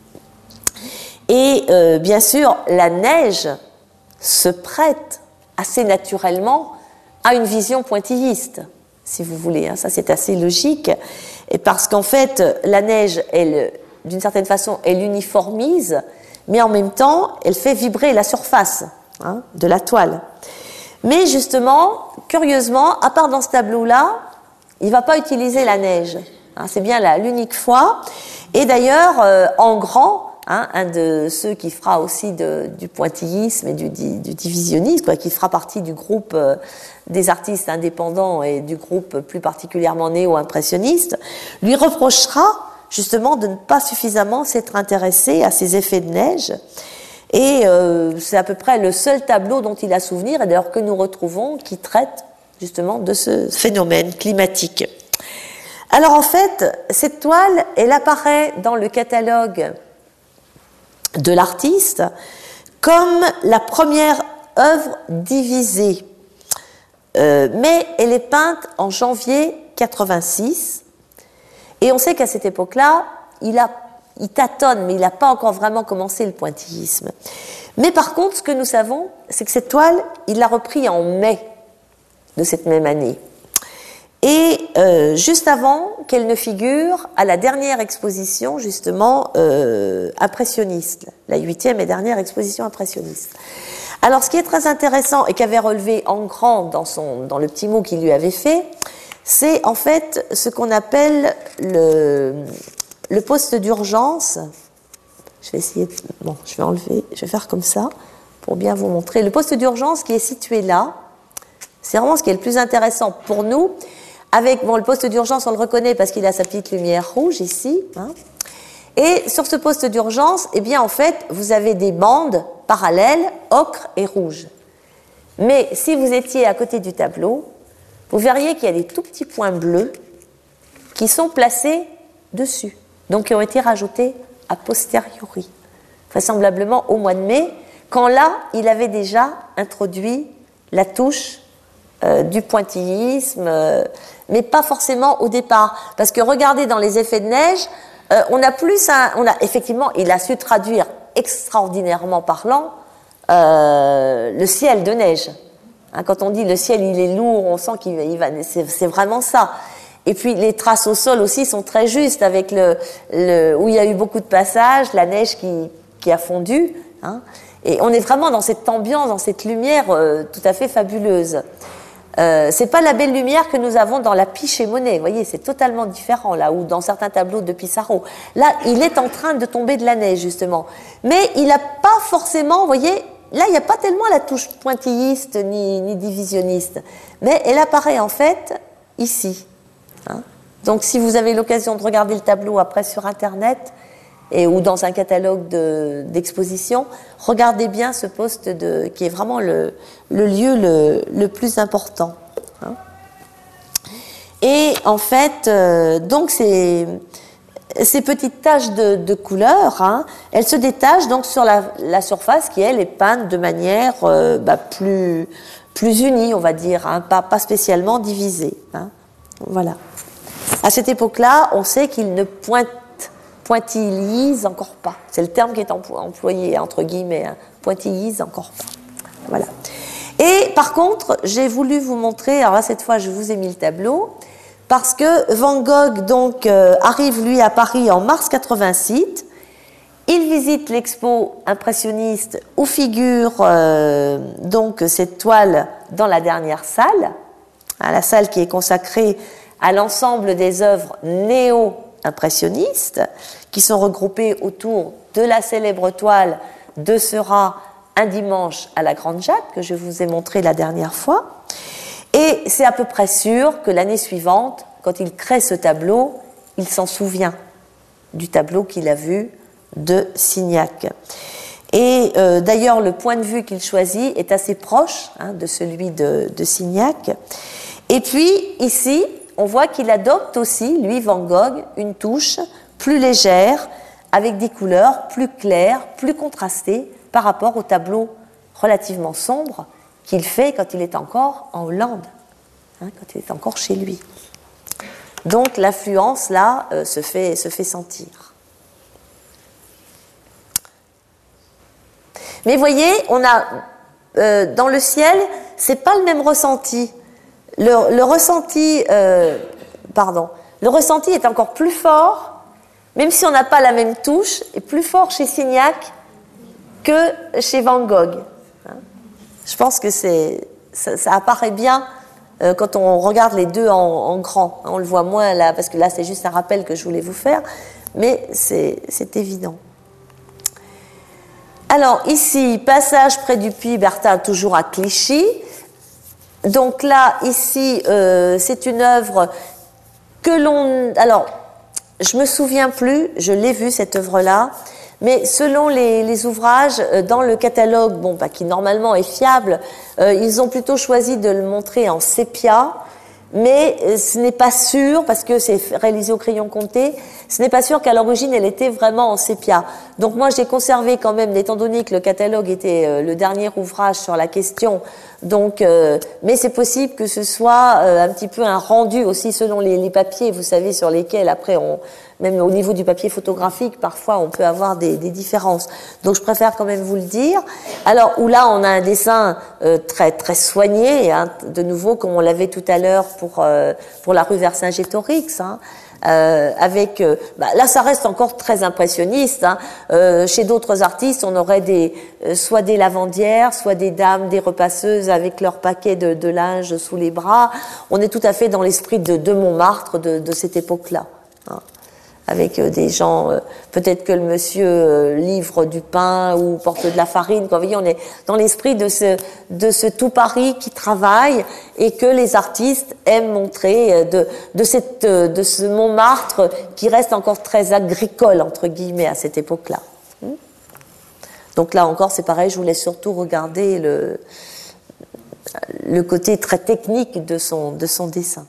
Et bien sûr, la neige se prête assez naturellement à une vision pointilliste, si vous voulez. Hein, ça, c'est assez logique. Et parce qu'en fait, la neige, d'une certaine façon, elle uniformise, mais en même temps, elle fait vibrer la surface, hein, de la toile. Mais justement, curieusement, à part dans ce tableau-là, il ne va pas utiliser la neige. Hein, c'est bien l'unique fois. Et d'ailleurs, en grand, hein, un de ceux qui fera aussi du pointillisme et du divisionnisme, quoi, qui fera partie du groupe des artistes indépendants et du groupe plus particulièrement néo-impressionniste, lui reprochera justement de ne pas suffisamment s'être intéressé à ces effets de neige. Et c'est à peu près le seul tableau dont il a souvenir, et d'ailleurs que nous retrouvons, qui traite justement de ce phénomène climatique. Alors en fait, cette toile, elle apparaît dans le catalogue de l'artiste comme la première œuvre divisée. Mais elle est peinte en janvier 86, Et on sait qu'à cette époque-là, il tâtonne, mais il n'a pas encore vraiment commencé le pointillisme. Mais par contre, ce que nous savons, c'est que cette toile, il l'a repris en mai de cette même année. Et juste avant qu'elle ne figure à la dernière exposition, justement, impressionniste, la 8e et dernière exposition impressionniste. Alors, ce qui est très intéressant et qu'avait relevé en grand dans le petit mot qu'il lui avait fait, c'est en fait ce qu'on appelle le poste d'urgence. Je vais essayer bon, je vais enlever, je vais faire comme ça pour bien vous montrer. Le poste d'urgence qui est situé là, c'est vraiment ce qui est le plus intéressant pour nous. Avec, bon, le poste d'urgence, on le reconnaît parce qu'il a sa petite lumière rouge ici. Hein. Et sur ce poste d'urgence, eh bien, en fait, vous avez des bandes parallèles, ocre et rouge. Mais si vous étiez à côté du tableau, vous verriez qu'il y a des tout petits points bleus qui sont placés dessus, donc qui ont été rajoutés a posteriori, vraisemblablement au mois de mai, quand là, il avait déjà introduit la touche du pointillisme, mais pas forcément au départ. Parce que regardez, dans les effets de neige, effectivement, il a su traduire extraordinairement parlant le ciel de neige. Hein, quand on dit le ciel, il est lourd, on sent c'est vraiment ça. Et puis les traces au sol aussi sont très justes, avec où il y a eu beaucoup de passages, la neige qui a fondu. Hein, et on est vraiment dans cette ambiance, dans cette lumière tout à fait fabuleuse. C'est pas la belle lumière que nous avons dans la Pie chez Monet, vous voyez, c'est totalement différent là, ou dans certains tableaux de Pissarro. Là, il est en train de tomber de la neige justement, mais il n'a pas forcément, vous voyez, là il n'y a pas tellement la touche pointilliste ni divisionniste, mais elle apparaît en fait ici. Hein. Donc si vous avez l'occasion de regarder le tableau après sur internet ou dans un catalogue d'exposition, regardez bien ce poste qui est vraiment le lieu le plus important. Hein. Et en fait, donc ces petites taches de couleur, hein, elles se détachent donc sur la surface qui, elle, est peinte de manière plus unie, on va dire, hein, pas spécialement divisée. Hein. Voilà. À cette époque-là, on sait qu'il ne pointillise encore pas. C'est le terme qui est employé entre guillemets. Hein. Pointillise encore pas. Voilà. Et par contre, j'ai voulu vous montrer. Alors là, cette fois, je vous ai mis le tableau parce que Van Gogh donc arrive lui à Paris en mars 86. Il visite l'expo impressionniste où figure donc cette toile dans la dernière salle, hein, la salle qui est consacrée à l'ensemble des œuvres néo-impressionnistes qui sont regroupées autour de la célèbre toile de Seurat, Un dimanche à la Grande Jatte, que je vous ai montré la dernière fois. Et c'est à peu près sûr que l'année suivante, quand il crée ce tableau, il s'en souvient du tableau qu'il a vu de Signac. Et d'ailleurs, le point de vue qu'il choisit est assez proche de celui de Signac. Et puis, ici, on voit qu'il adopte aussi, lui, Van Gogh, une touche plus légère, avec des couleurs plus claires, plus contrastées par rapport au tableau relativement sombre qu'il fait quand il est encore en Hollande, quand il est encore chez lui. Donc l'influence, là, se fait sentir. Mais voyez, on a, dans le ciel, c'est pas le même ressenti. Le ressenti est encore plus fort, même si on n'a pas la même touche, est plus fort chez Signac que chez Van Gogh. Je pense que ça apparaît bien quand on regarde les deux en grand. On le voit moins là, parce que là c'est juste un rappel que je voulais vous faire, mais c'est évident. Alors ici, passage près du puits Bertin, toujours à Clichy. Donc là, ici, c'est une œuvre que l'on... Alors, je me souviens plus, je l'ai vue cette œuvre-là, mais selon les ouvrages, dans le catalogue, qui normalement est fiable, ils ont plutôt choisi de le montrer en sépia, mais ce n'est pas sûr, parce que c'est réalisé au crayon compté, ce n'est pas sûr qu'à l'origine elle était vraiment en sépia. Donc moi j'ai conservé quand même, étant donné que le catalogue était le dernier ouvrage sur la question, donc, mais c'est possible que ce soit un petit peu un rendu aussi selon les papiers, vous savez, sur lesquels après même au niveau du papier photographique, parfois on peut avoir des différences. Donc je préfère quand même vous le dire. Alors où là on a un dessin très très soigné, hein, de nouveau comme on l'avait tout à l'heure pour la rue Vercingétorix, hein. Avec là ça reste encore très impressionniste, hein. Chez d'autres artistes on aurait soit des lavandières, soit des dames, des repasseuses avec leur paquet de linge sous les bras. On est tout à fait dans l'esprit de Montmartre de cette époque-là, hein. Avec des gens, peut-être que le monsieur livre du pain ou porte de la farine. Vous voyez, on est dans l'esprit de ce tout Paris qui travaille et que les artistes aiment montrer de ce Montmartre qui reste encore très agricole entre guillemets à cette époque-là. Donc là encore, c'est pareil. Je vous laisse surtout regarder le côté très technique de son dessin.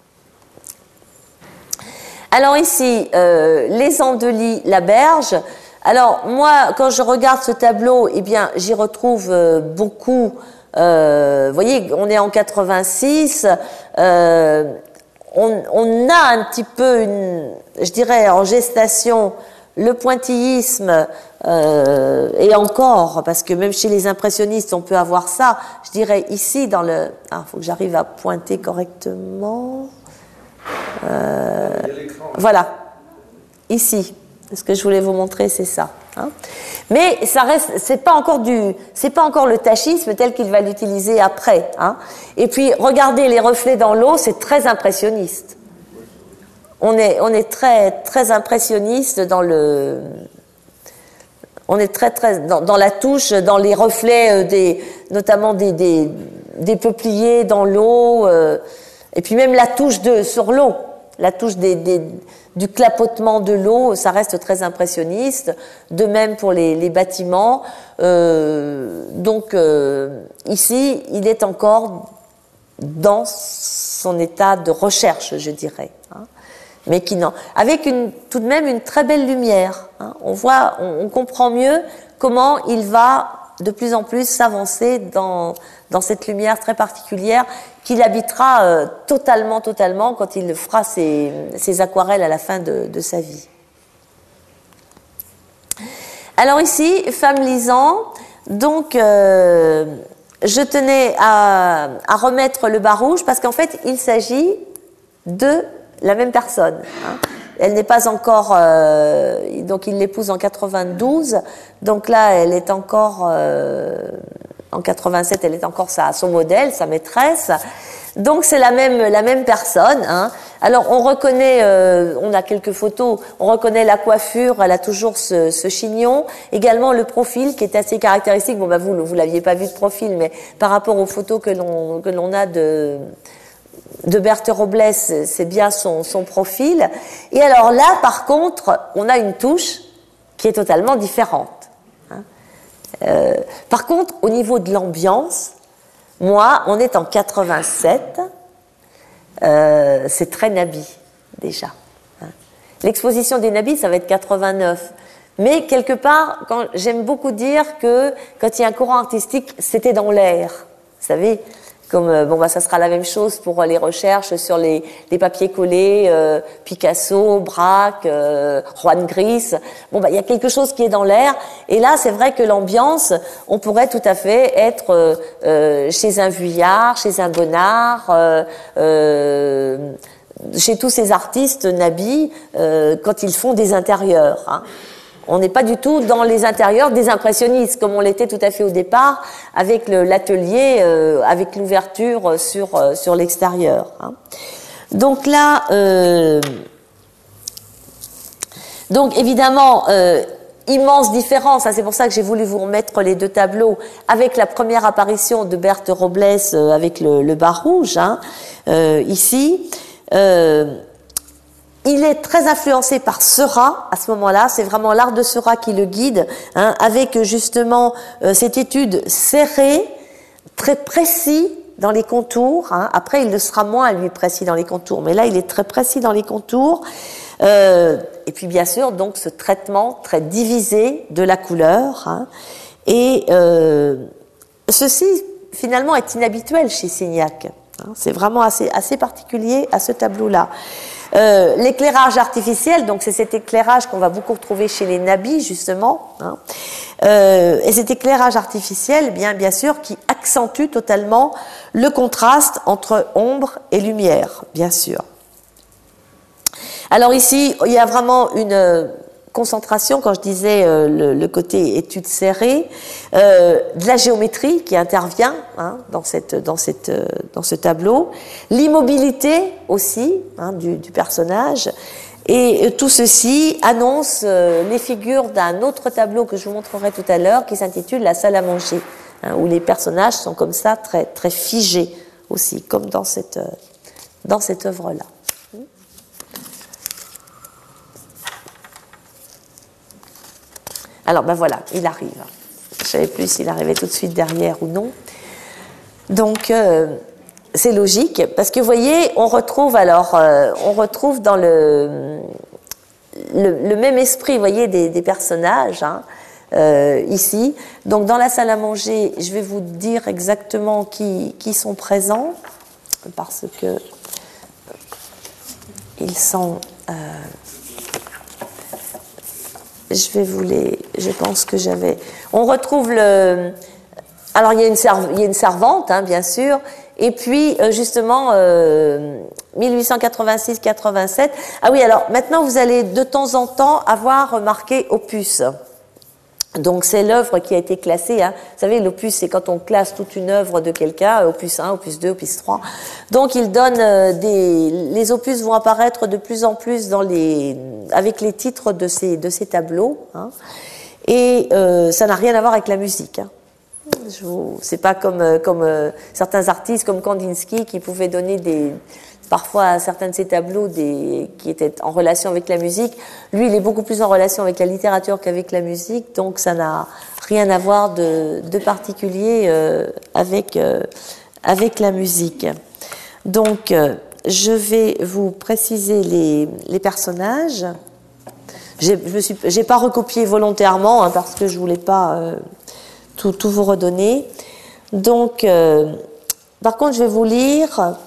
Alors ici, les Andely, la Berge. Alors moi, quand je regarde ce tableau, eh bien, j'y retrouve beaucoup. Vous voyez, on est en 86. On a un petit peu je dirais, en gestation, le pointillisme. Et encore, parce que même chez les impressionnistes, on peut avoir ça. Je dirais ici, dans le. Ah, faut que j'arrive à pointer correctement. Voilà, ici, ce que je voulais vous montrer, c'est ça, hein. Mais ça reste, c'est pas encore le tachisme tel qu'il va l'utiliser après, hein. Et puis regardez les reflets dans l'eau, c'est très impressionniste. On est très très impressionniste dans la touche, dans les reflets notamment des peupliers dans l'eau. Et puis même la touche sur l'eau, la touche du clapotement de l'eau, ça reste très impressionniste. De même pour les bâtiments. Donc ici, il est encore dans son état de recherche, je dirais, hein, mais avec tout de même une très belle lumière, hein. On comprend mieux comment il va de plus en plus s'avancer dans cette lumière très particulière qu'il habitera totalement quand il fera ses aquarelles à la fin de sa vie. Alors ici, femme lisant, donc je tenais à remettre le bas rouge parce qu'en fait il s'agit de la même personne, hein. Elle n'est pas encore, donc il l'épouse en 92, donc là elle est encore, en 87 elle est encore son modèle, sa maîtresse, donc c'est la même personne, hein. Alors on reconnaît, on a quelques photos, on reconnaît la coiffure, elle a toujours ce chignon, également le profil qui est assez caractéristique, bon vous l'aviez pas vu de profil, mais par rapport aux photos que l'on a de Berthe Robles, c'est bien son profil. Et alors là, par contre, on a une touche qui est totalement différente, hein. Par contre, au niveau de l'ambiance, on est en 87, c'est très Nabi, déjà, hein. L'exposition des Nabis, ça va être 89. Mais quelque part, j'aime beaucoup dire que quand il y a un courant artistique, c'était dans l'air, vous savez. Comme ça sera la même chose pour les recherches sur les papiers collés, Picasso, Braque, Juan Gris. Il y a quelque chose qui est dans l'air. Et là, c'est vrai que l'ambiance, on pourrait tout à fait être chez un Vuillard, chez un Bonnard, chez tous ces artistes Nabi, quand ils font des intérieurs, hein. On n'est pas du tout dans les intérieurs des impressionnistes, comme on l'était tout à fait au départ, avec l'atelier, avec l'ouverture sur l'extérieur, hein. Donc là, donc évidemment, immense différence, hein, c'est pour ça que j'ai voulu vous remettre les deux tableaux, avec la première apparition de Berthe Robles avec le bas rouge, hein, ici. Il est très influencé par Seurat à ce moment-là, c'est vraiment l'art de Seurat qui le guide, hein, avec justement cette étude serrée, très précis dans les contours. Hein. Après, il le sera moins, lui, précis dans les contours. Mais là, il est très précis dans les contours. Et puis, bien sûr, donc, ce traitement très divisé de la couleur. Hein. Et ceci, finalement, est inhabituel chez Signac. Hein. C'est vraiment assez particulier à ce tableau-là. L'éclairage artificiel, donc c'est cet éclairage qu'on va beaucoup retrouver chez les nabis, justement. Hein. Et cet éclairage artificiel, bien sûr, qui accentue totalement le contraste entre ombre et lumière, bien sûr. Alors ici, il y a vraiment une concentration, quand je disais le côté étude serrée, de la géométrie qui intervient hein, dans ce tableau, l'immobilité aussi hein, du personnage, et tout ceci annonce les figures d'un autre tableau que je vous montrerai tout à l'heure qui s'intitule La salle à manger, hein, où les personnages sont comme ça très, très figés aussi, comme dans cette œuvre-là. Alors, ben voilà, il arrive. Je ne savais plus s'il arrivait tout de suite derrière ou non. Donc, c'est logique, parce que vous voyez, on retrouve dans le même esprit, vous voyez, des personnages, hein, ici. Donc, dans la salle à manger, je vais vous dire exactement qui sont présents, parce que ils sont... je pense que j'avais... On retrouve le... Alors, il y a une servante, hein, bien sûr, et puis, justement, 1886-87... Ah oui, alors, maintenant, vous allez de temps en temps avoir remarqué opus. Donc, c'est l'œuvre qui a été classée. Hein. Vous savez, l'opus, c'est quand on classe toute une œuvre de quelqu'un, opus 1, opus 2, opus 3. Donc, il donne les opus vont apparaître de plus en plus avec les titres de ces tableaux. Hein. Et ça n'a rien à voir avec la musique. Hein. C'est pas comme certains artistes comme Kandinsky qui pouvaient donner parfois certains de ces tableaux qui étaient en relation avec la musique. Lui, il est beaucoup plus en relation avec la littérature qu'avec la musique, donc ça n'a rien à voir de particulier avec la musique. Donc, je vais vous préciser les personnages. J'ai pas recopié volontairement hein, parce que je voulais pas tout vous redonner. Donc, par contre, je vais vous lire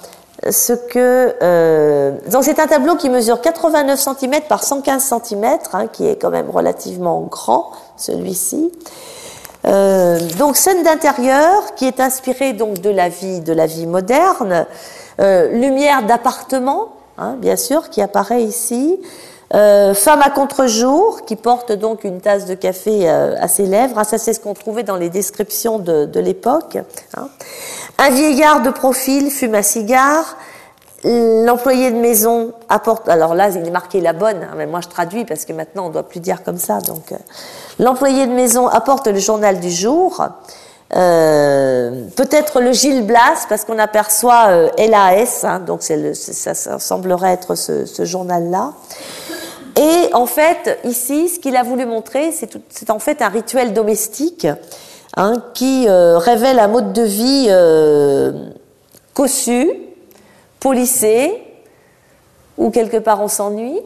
donc c'est un tableau qui mesure 89 cm par 115 cm, hein, qui est quand même relativement grand, celui-ci. Donc scène d'intérieur qui est inspirée donc de la vie moderne, lumière d'appartement, hein, bien sûr, qui apparaît ici. Femme à contre-jour qui porte donc une tasse de café à ses lèvres. Ah, ça, c'est ce qu'on trouvait dans les descriptions de l'époque. Hein. Un vieillard de profil fume un cigare. L'employé de maison apporte... Alors là, il est marqué la bonne, hein, mais moi je traduis parce que maintenant on ne doit plus dire comme ça. Donc, l'employé de maison apporte le journal du jour. Peut-être le Gil Blas parce qu'on aperçoit LAS, hein, donc ça semblerait être ce journal-là. Et en fait, ici, ce qu'il a voulu montrer, c'est en fait un rituel domestique hein, qui révèle un mode de vie cossu, polissé, où quelque part on s'ennuie.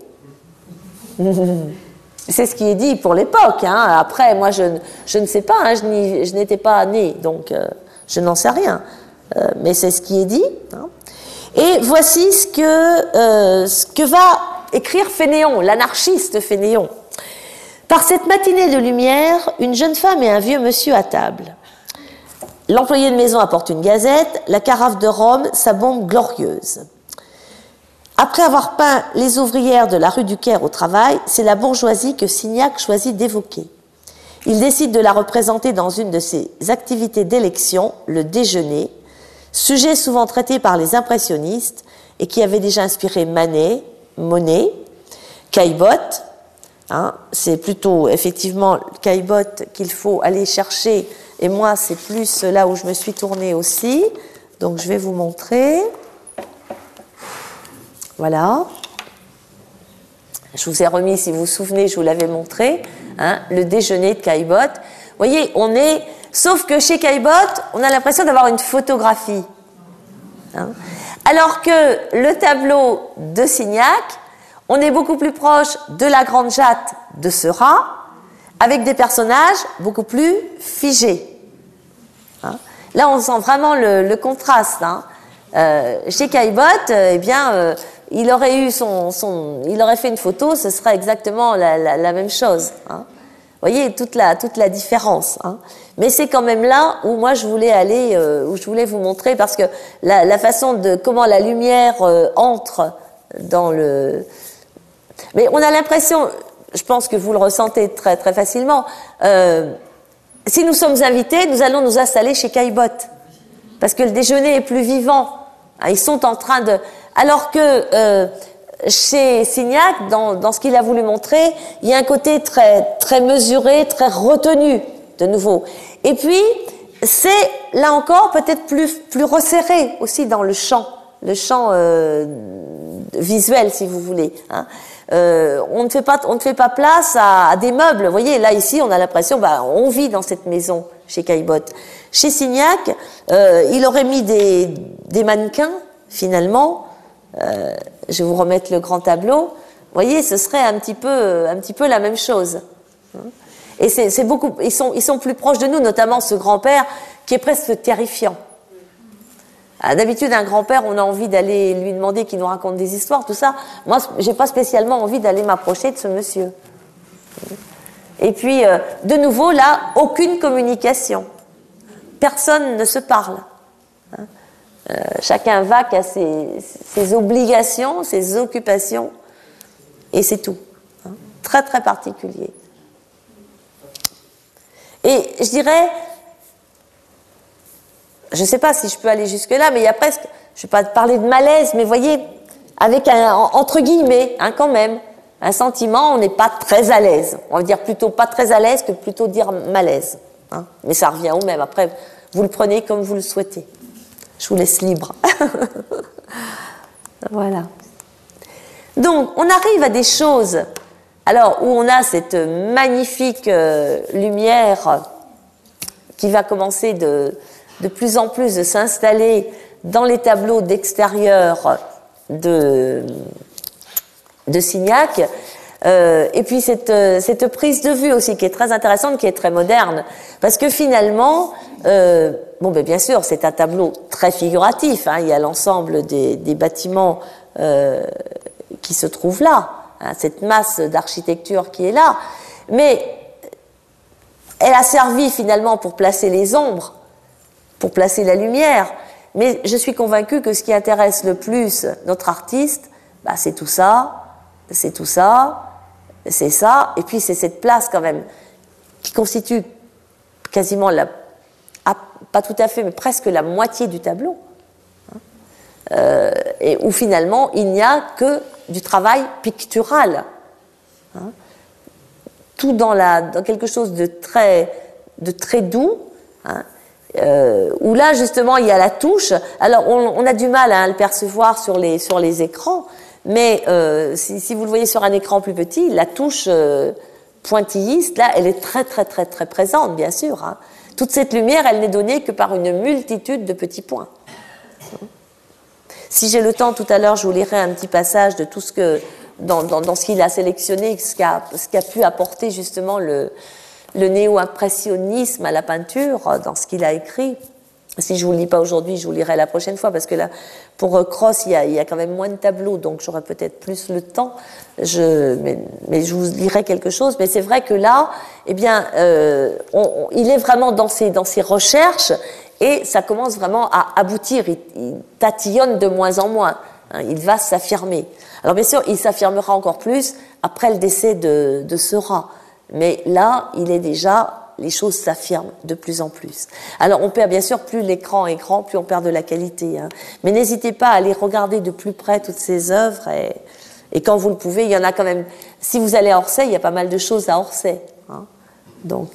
C'est ce qui est dit pour l'époque. Hein. Après, moi, je ne sais pas, hein, je n'étais pas née, donc je n'en sais rien. Mais c'est ce qui est dit. Hein. Et voici ce que va écrire Fénéon, l'anarchiste Fénéon. Par cette matinée de lumière, une jeune femme et un vieux monsieur à table. L'employé de maison apporte une gazette, la carafe de rhum, sa bombe glorieuse. Après avoir peint les ouvrières de la rue du Caire au travail, c'est la bourgeoisie que Signac choisit d'évoquer. Il décide de la représenter dans une de ses activités d'élection, le déjeuner, sujet souvent traité par les impressionnistes et qui avait déjà inspiré Manet, Monet, Caillebotte. Hein, c'est plutôt effectivement Caillebotte qu'il faut aller chercher, et moi c'est plus là où je me suis tournée aussi. Donc je vais vous montrer. Voilà. Je vous ai remis, si vous vous souvenez, je vous l'avais montré, hein, le déjeuner de Caillebotte. Vous voyez, sauf que chez Caillebotte, on a l'impression d'avoir une photographie. hein. Alors que le tableau de Signac, on est beaucoup plus proche de la grande jatte de Seurat, avec des personnages beaucoup plus figés. Hein. Là, on sent vraiment le contraste. Hein. Chez Caillebotte, eh bien, il aurait eu il aurait fait une photo, ce serait exactement la même chose. Hein. Vous voyez toute la différence. Hein. Mais c'est quand même là où moi je voulais aller, où je voulais vous montrer, parce que la façon de comment la lumière entre dans le. Mais on a l'impression, je pense que vous le ressentez très très facilement. Si nous sommes invités, nous allons nous installer chez Caillebotte, parce que le déjeuner est plus vivant. Hein, ils sont en train de. Alors que chez Signac, dans ce qu'il a voulu montrer, il y a un côté très, très mesuré, très retenu, de nouveau. Et puis, c'est, là encore, peut-être plus resserré aussi dans le champ visuel, si vous voulez. Hein. On ne fait pas place à des meubles. Vous voyez, là, ici, on a l'impression, on vit dans cette maison chez Caillebotte. Chez Signac, il aurait mis des mannequins, finalement. Je vais vous remettre le grand tableau. Vous voyez, ce serait un petit peu la même chose. Et c'est beaucoup. Ils sont plus proches de nous, notamment ce grand-père qui est presque terrifiant. D'habitude, un grand-père, on a envie d'aller lui demander qu'il nous raconte des histoires, tout ça. Moi, j'ai pas spécialement envie d'aller m'approcher de ce monsieur. Et puis, de nouveau, là, aucune communication. Personne ne se parle. Chacun vaque à ses obligations, ses occupations, et c'est tout. Très, très particulier. Et je dirais, je ne sais pas si je peux aller jusque-là, mais il y a presque, je ne vais pas parler de malaise, mais voyez, avec entre guillemets, quand même, un sentiment, on n'est pas très à l'aise. On va dire plutôt pas très à l'aise que plutôt dire malaise. Hein. Mais ça revient au même. Après, vous le prenez comme vous le souhaitez. Je vous laisse libre. Voilà. Donc, on arrive à des choses, alors, où on a cette magnifique lumière qui va commencer de plus en plus de s'installer dans les tableaux d'extérieur de Signac. Et puis cette prise de vue aussi qui est très intéressante, qui est très moderne, parce que finalement, bien sûr, c'est un tableau très figuratif. Hein, il y a l'ensemble des bâtiments qui se trouvent là, hein, cette masse d'architecture qui est là, mais elle a servi finalement pour placer les ombres, pour placer la lumière. Mais je suis convaincue que ce qui intéresse le plus notre artiste, c'est tout ça, c'est tout ça. C'est ça, et puis c'est cette place quand même qui constitue quasiment pas tout à fait, mais presque la moitié du tableau, et où finalement il n'y a que du travail pictural, hein, tout dans quelque chose de très doux, hein, où là justement il y a la touche. Alors on a du mal à le percevoir sur les écrans. Mais si vous le voyez sur un écran plus petit, la touche pointilliste, là, elle est très, très, très, très présente, bien sûr. Hein. Toute cette lumière, elle n'est donnée que par une multitude de petits points. Si j'ai le temps, tout à l'heure, je vous lirai un petit passage de tout ce que, dans ce qu'il a sélectionné, ce qu'a pu apporter justement le néo-impressionnisme à la peinture, dans ce qu'il a écrit. Si je ne vous le lis pas aujourd'hui, je vous lirai la prochaine fois, parce que là, pour Cross, il y a quand même moins de tableaux, donc j'aurai peut-être plus le temps. Mais je vous lirai quelque chose. Mais c'est vrai que là, eh bien, il est vraiment dans ses recherches, et ça commence vraiment à aboutir. Il tatillonne de moins en moins. Hein, il va s'affirmer. Alors bien sûr, il s'affirmera encore plus après le décès de Seurat. Mais là, il est déjà... les choses s'affirment de plus en plus. Alors, on perd bien sûr, plus l'écran est grand, plus on perd de la qualité. Hein. Mais n'hésitez pas à aller regarder de plus près toutes ces œuvres. Et quand vous le pouvez, il y en a quand même... Si vous allez à Orsay, il y a pas mal de choses à Orsay. Hein. Donc...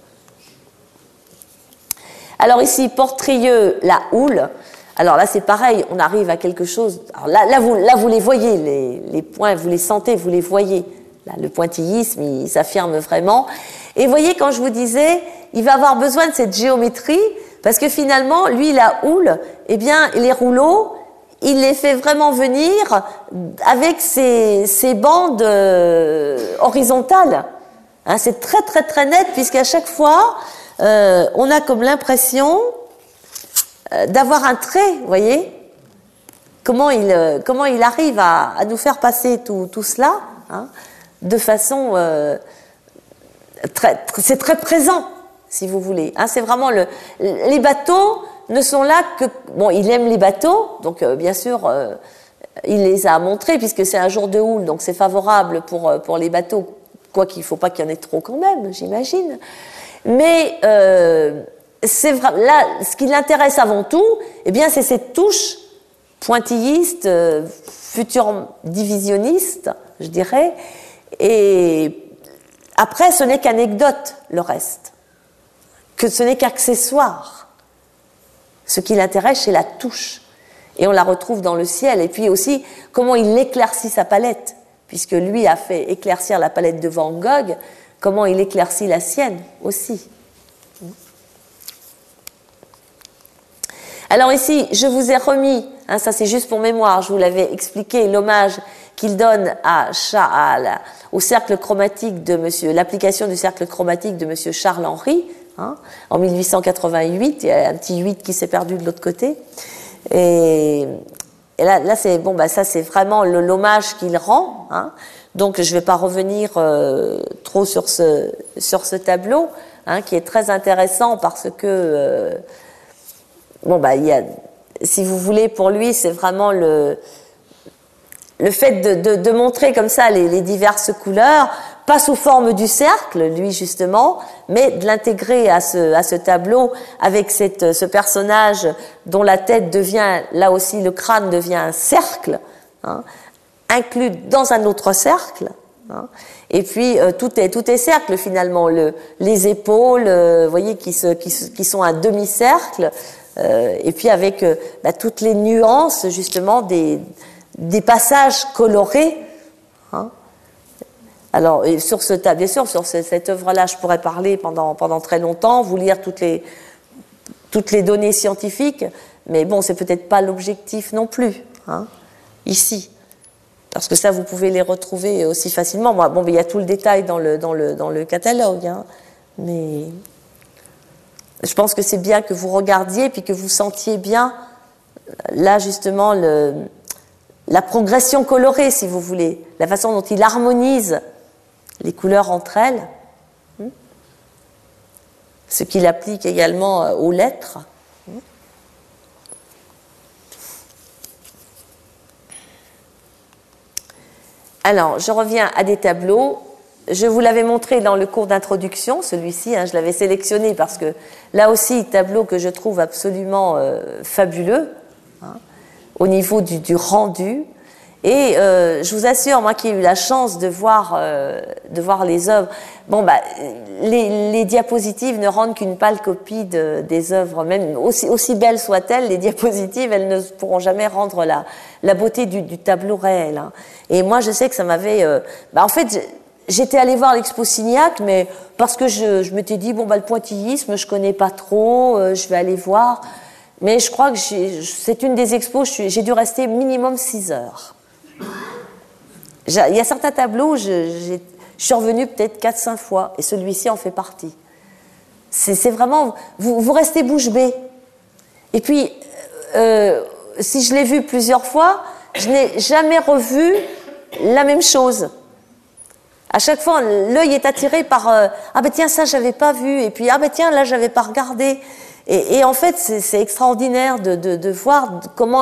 Alors ici, Portrieux, la houle. Alors là, c'est pareil, on arrive à quelque chose... Alors là vous les voyez, les points, vous les sentez, vous les voyez. Là, le pointillisme, il s'affirme vraiment. Et voyez, quand je vous disais, il va avoir besoin de cette géométrie parce que finalement, lui, la houle, eh bien, les rouleaux, il les fait vraiment venir avec ces bandes horizontales. Hein, c'est très très très net, puisqu'à chaque fois, on a comme l'impression d'avoir un trait, vous voyez, comment il arrive à nous faire passer tout cela, hein, de façon c'est très présent, si vous voulez. Hein, c'est vraiment les bateaux ne sont là que bon, il aime les bateaux, donc bien sûr il les a montrés puisque c'est un jour de houle, donc c'est favorable pour les bateaux, quoi qu'il ne faut pas qu'il y en ait trop quand même, j'imagine. Mais c'est vrai, là, ce qui l'intéresse avant tout, eh bien, c'est cette touche pointilliste, futur divisionniste, je dirais. Et après, ce n'est qu'anecdote, le reste. Que ce n'est qu'accessoire. Ce qui l'intéresse, c'est la touche. Et on la retrouve dans le ciel. Et puis aussi, comment il éclaircit sa palette, puisque lui a fait éclaircir la palette de Van Gogh, comment il éclaircit la sienne aussi. Alors ici, je vous ai remis, hein, ça c'est juste pour mémoire, je vous l'avais expliqué, l'hommage qu'il donne au cercle chromatique de monsieur, l'application du cercle chromatique de monsieur Charles Henry, hein, en 1888, il y a un petit 8 qui s'est perdu de l'autre côté. Et là c'est bon, bah ça c'est vraiment l'hommage qu'il rend, hein. Donc je ne vais pas revenir trop sur ce tableau, hein, qui est très intéressant parce que bon, bah, si vous voulez, pour lui, c'est vraiment le fait de montrer comme ça les diverses couleurs, pas sous forme du cercle, lui justement, mais de l'intégrer à ce tableau avec ce personnage dont la tête devient, là aussi le crâne devient un cercle, hein, inclus dans un autre cercle. Hein, et puis tout est cercle finalement, les épaules, vous voyez, qui sont un demi-cercle. Et puis avec toutes les nuances justement des passages colorés. Hein. Alors sur bien sûr sur cette œuvre-là, je pourrais parler pendant très longtemps, vous lire toutes les données scientifiques, mais bon, c'est peut-être pas l'objectif non plus, hein, ici, parce que ça vous pouvez les retrouver aussi facilement. Bon, il y a tout le détail dans le catalogue, hein, mais je pense que c'est bien que vous regardiez puis que vous sentiez bien, là justement, la progression colorée, si vous voulez, la façon dont il harmonise les couleurs entre elles, ce qu'il applique également aux lettres. Alors, je reviens à des tableaux. Je vous l'avais montré dans le cours d'introduction, celui-ci, hein, je l'avais sélectionné parce que là aussi, tableau que je trouve absolument fabuleux, hein, au niveau du rendu. Et je vous assure, moi qui ai eu la chance de voir les œuvres, bon, bah, les diapositives ne rendent qu'une pâle copie des œuvres, même aussi belles soient-elles, les diapositives, elles ne pourront jamais rendre la beauté du tableau réel. Hein. Et moi, je sais que ça m'avait... en fait, j'étais allée voir l'expo Signac, mais parce que je m'étais dit, bon, bah, le pointillisme, je connais pas trop, je vais aller voir. Mais je crois que c'est une des expos, j'ai dû rester minimum 6 heures. Il y a certains tableaux, je suis revenue peut-être 4-5 fois, et celui-ci en fait partie. C'est vraiment... Vous restez bouche bée. Et puis, si je l'ai vu plusieurs fois, je n'ai jamais revu la même chose. À chaque fois, l'œil est attiré par ah ben tiens, ça j'avais pas vu, et puis ah ben tiens, là j'avais pas regardé. Et en fait, c'est extraordinaire de voir comment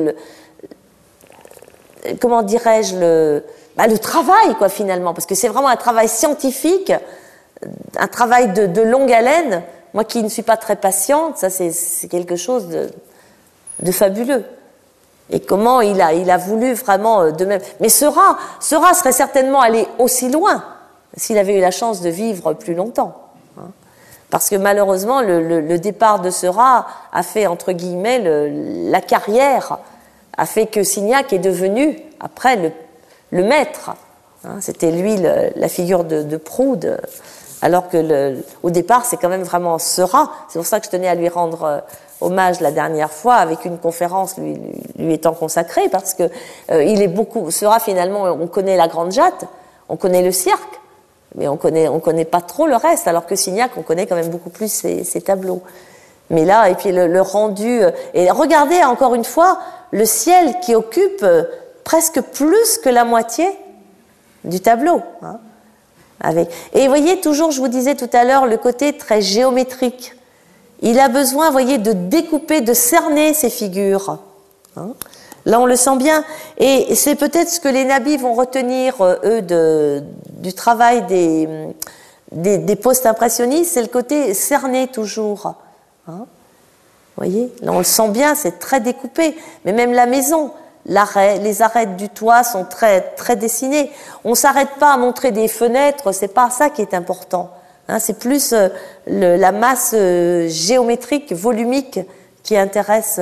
comment dirais-je, le travail, quoi, finalement, parce que c'est vraiment un travail scientifique, un travail de longue haleine. Moi qui ne suis pas très patiente, ça c'est quelque chose de fabuleux. Et comment il a voulu vraiment de même. Mais Seurat serait certainement allé aussi loin s'il avait eu la chance de vivre plus longtemps. Hein. Parce que malheureusement, le départ de Seurat a fait, entre guillemets, la carrière, a fait que Signac est devenu, après, le maître. Hein. C'était lui la figure de proue Alors que au départ, c'est quand même vraiment Seurat. C'est pour ça que je tenais à lui rendre hommage la dernière fois, avec une conférence lui étant consacrée, parce que il est beaucoup. Seurat, finalement, on connaît la Grande Jatte, on connaît le cirque, mais on connaît pas trop le reste, alors que Signac, on connaît quand même beaucoup plus ses tableaux. Mais là, et puis le rendu, et regardez encore une fois le ciel qui occupe presque plus que la moitié du tableau. Hein, et vous voyez, toujours, je vous disais tout à l'heure, le côté très géométrique. Il a besoin, vous voyez, de découper, de cerner ces figures. Hein, là, on le sent bien. Et c'est peut-être ce que les nabis vont retenir, eux, du travail des post-impressionnistes, c'est le côté cerné toujours. Hein, vous voyez, là, on le sent bien, c'est très découpé. Mais même la maison, les arêtes du toit sont très, très dessinées. On ne s'arrête pas à montrer des fenêtres, c'est pas ça qui est important. Hein, c'est plus la masse géométrique, volumique qui intéresse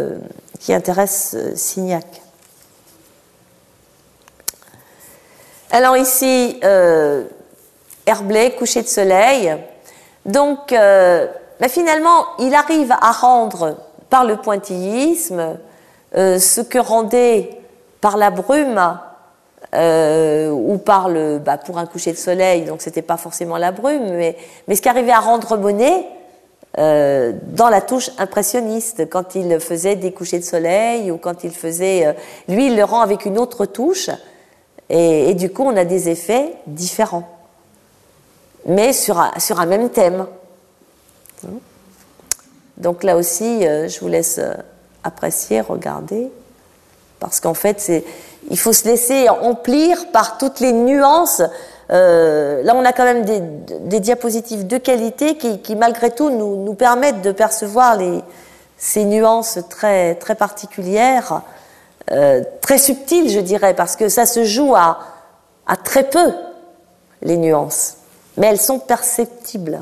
Signac. Alors ici, Herblay, coucher de soleil. Donc, finalement, il arrive à rendre par le pointillisme ce que rendait par la brume ou par pour un coucher de soleil, donc c'était pas forcément la brume, mais ce qu'arrivait à rendre Monet dans la touche impressionniste, quand il faisait des couchers de soleil ou quand il faisait... lui, il le rend avec une autre touche et du coup, on a des effets différents, mais sur un même thème. Donc là aussi, je vous laisse apprécier, regarder, parce qu'en fait, il faut se laisser emplir par toutes les nuances. Là, on a quand même des diapositives de qualité qui malgré tout, nous permettent de percevoir ces nuances très, très particulières, très subtiles, je dirais, parce que ça se joue à très peu, les nuances, mais elles sont perceptibles.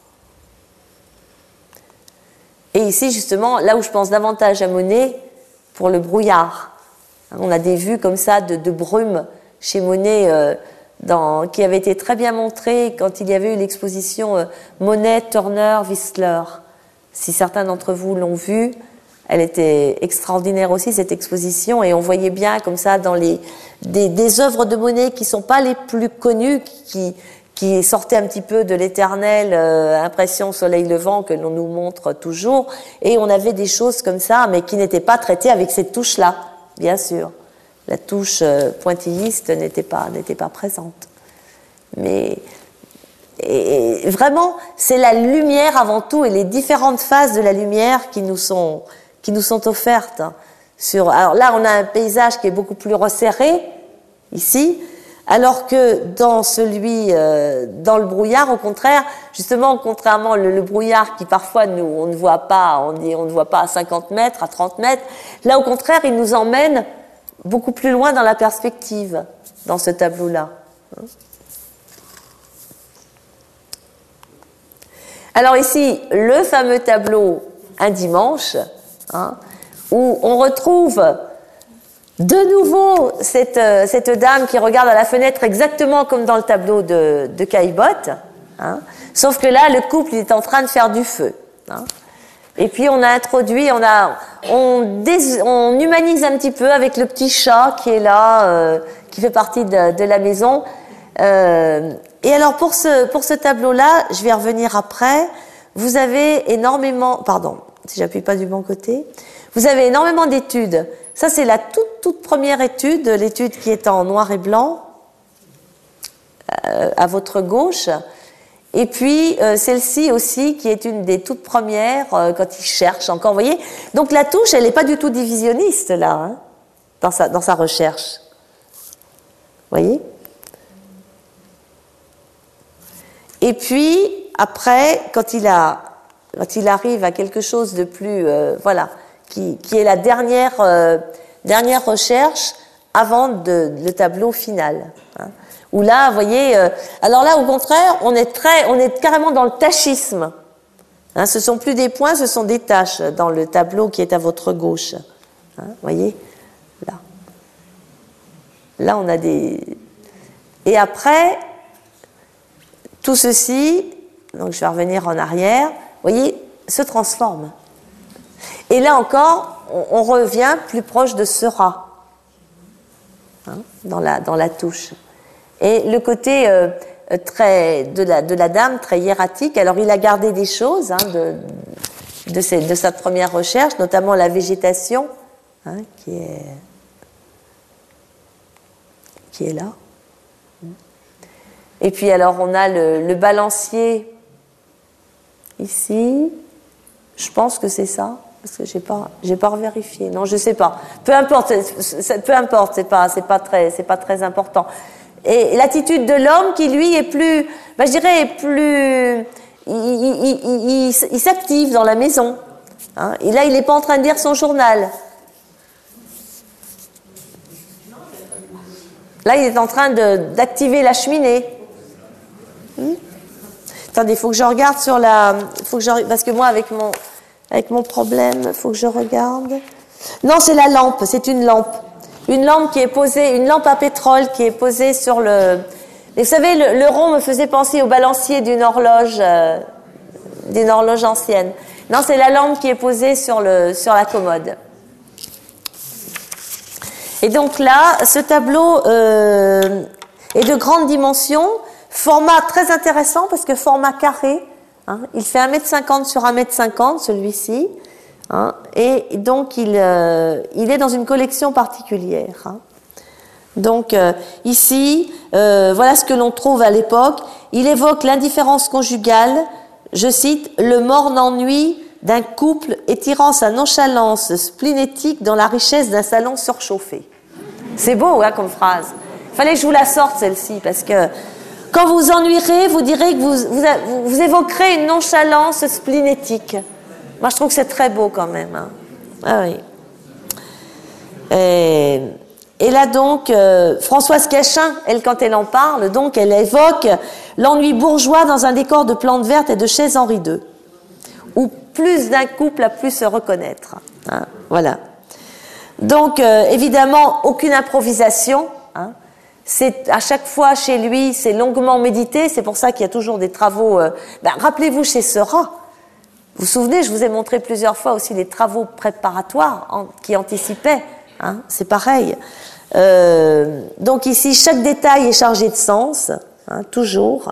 Et ici, justement, là où je pense davantage à Monet, pour le brouillard. On a des vues comme ça de brume chez Monet qui avait été très bien montrée quand il y avait eu l'exposition Monet, Turner, Whistler. Si certains d'entre vous l'ont vue, elle était extraordinaire aussi, cette exposition, et on voyait bien comme ça dans des œuvres de Monet qui ne sont pas les plus connues, qui sortaient un petit peu de l'éternelle impression soleil levant que l'on nous montre toujours, et on avait des choses comme ça, mais qui n'étaient pas traitées avec cette touche-là, bien sûr. La touche pointilliste n'était pas présente. Mais et vraiment, c'est la lumière avant tout, et les différentes phases de la lumière qui nous sont offertes. Alors là, on a un paysage qui est beaucoup plus resserré, ici, alors que dans dans le brouillard, au contraire, justement, contrairement le brouillard qui parfois on ne voit pas, on ne voit pas à 50 mètres, à 30 mètres, là au contraire, il nous emmène beaucoup plus loin dans la perspective, dans ce tableau-là. Alors ici, le fameux tableau Un dimanche, où on retrouve de nouveau cette dame qui regarde à la fenêtre exactement comme dans le tableau de Caillebotte, sauf que là, le couple est en train de faire du feu. Et puis on a introduit, on humanise un petit peu avec le petit chat qui est là, qui fait partie de la maison. Et alors pour ce toute je vais revenir après. Vous avez énormément, pardon, si j'appuie pas du bon côté, vous avez énormément d'études. Ça c'est la toute première étude, l'étude qui est en noir et blanc à votre gauche. Et puis celle-ci aussi qui est une des toutes premières quand il cherche encore, vous voyez. Donc la touche, elle n'est pas du tout divisionniste là, dans sa recherche. Vous voyez. Et puis après, quand il arrive à quelque chose de plus, qui est la dernière recherche avant le tableau final. Où là, vous voyez, alors là, au contraire, on est carrément dans le tachisme. Ce sont plus des points, ce sont des taches dans le tableau qui est à votre gauche. Vous voyez, là. Là, on a des... Et après, tout ceci, donc je vais revenir en arrière, vous voyez, se transforme. Et là encore, on revient plus proche de sera, hein, dans la touche. Et le côté de la dame, très hiératique, alors il a gardé des choses hein, de sa première recherche, notamment la végétation, hein, qui est là. Et puis alors on a le balancier ici, je pense que c'est ça, parce que j'ai pas revérifié, non je sais pas, peu importe, c'est pas très important. Et l'attitude de l'homme qui lui est plus, je dirais il s'active dans la maison, hein, et là il n'est pas en train de lire son journal. Là, il est en train d'activer la cheminée. Attendez, il faut que je regarde sur la... parce que moi, avec mon problème, il faut que je regarde. Non, c'est la lampe, c'est une lampe. Une lampe qui est posée, une lampe à pétrole qui est posée sur le... Et vous savez, le rond me faisait penser au balancier d'une horloge ancienne. Non, c'est la lampe qui est posée sur la commode. Et donc là, ce tableau est de grande dimension, format très intéressant parce que format carré, hein, il fait 1,50 m sur 1,50 m celui-ci, hein, et donc il est dans une collection particulière. Hein. Donc ici, voilà ce que l'on trouve à l'époque. Il évoque l'indifférence conjugale, je cite, le morne ennui d'un couple étirant sa nonchalance splénétique dans la richesse d'un salon surchauffé. C'est beau hein, comme phrase. Il fallait que je vous la sorte celle-ci parce que quand vous vous ennuierez, vous direz que vous évoquerez une nonchalance splénétique. Moi je trouve que c'est très beau quand même. Hein. Ah oui. Et là donc, Françoise Cachin, elle quand elle en parle, donc elle évoque l'ennui bourgeois dans un décor de plantes vertes et de chaises Henri II, où plus d'un couple a pu se reconnaître. Hein, voilà. Donc, évidemment, aucune improvisation. Hein. C'est à chaque fois chez lui, c'est longuement médité. C'est pour ça qu'il y a toujours des travaux. Rappelez-vous chez Seurat. Vous vous souvenez, je vous ai montré plusieurs fois aussi des travaux préparatoires qui anticipaient. Hein, c'est pareil. Donc ici, chaque détail est chargé de sens, hein, toujours.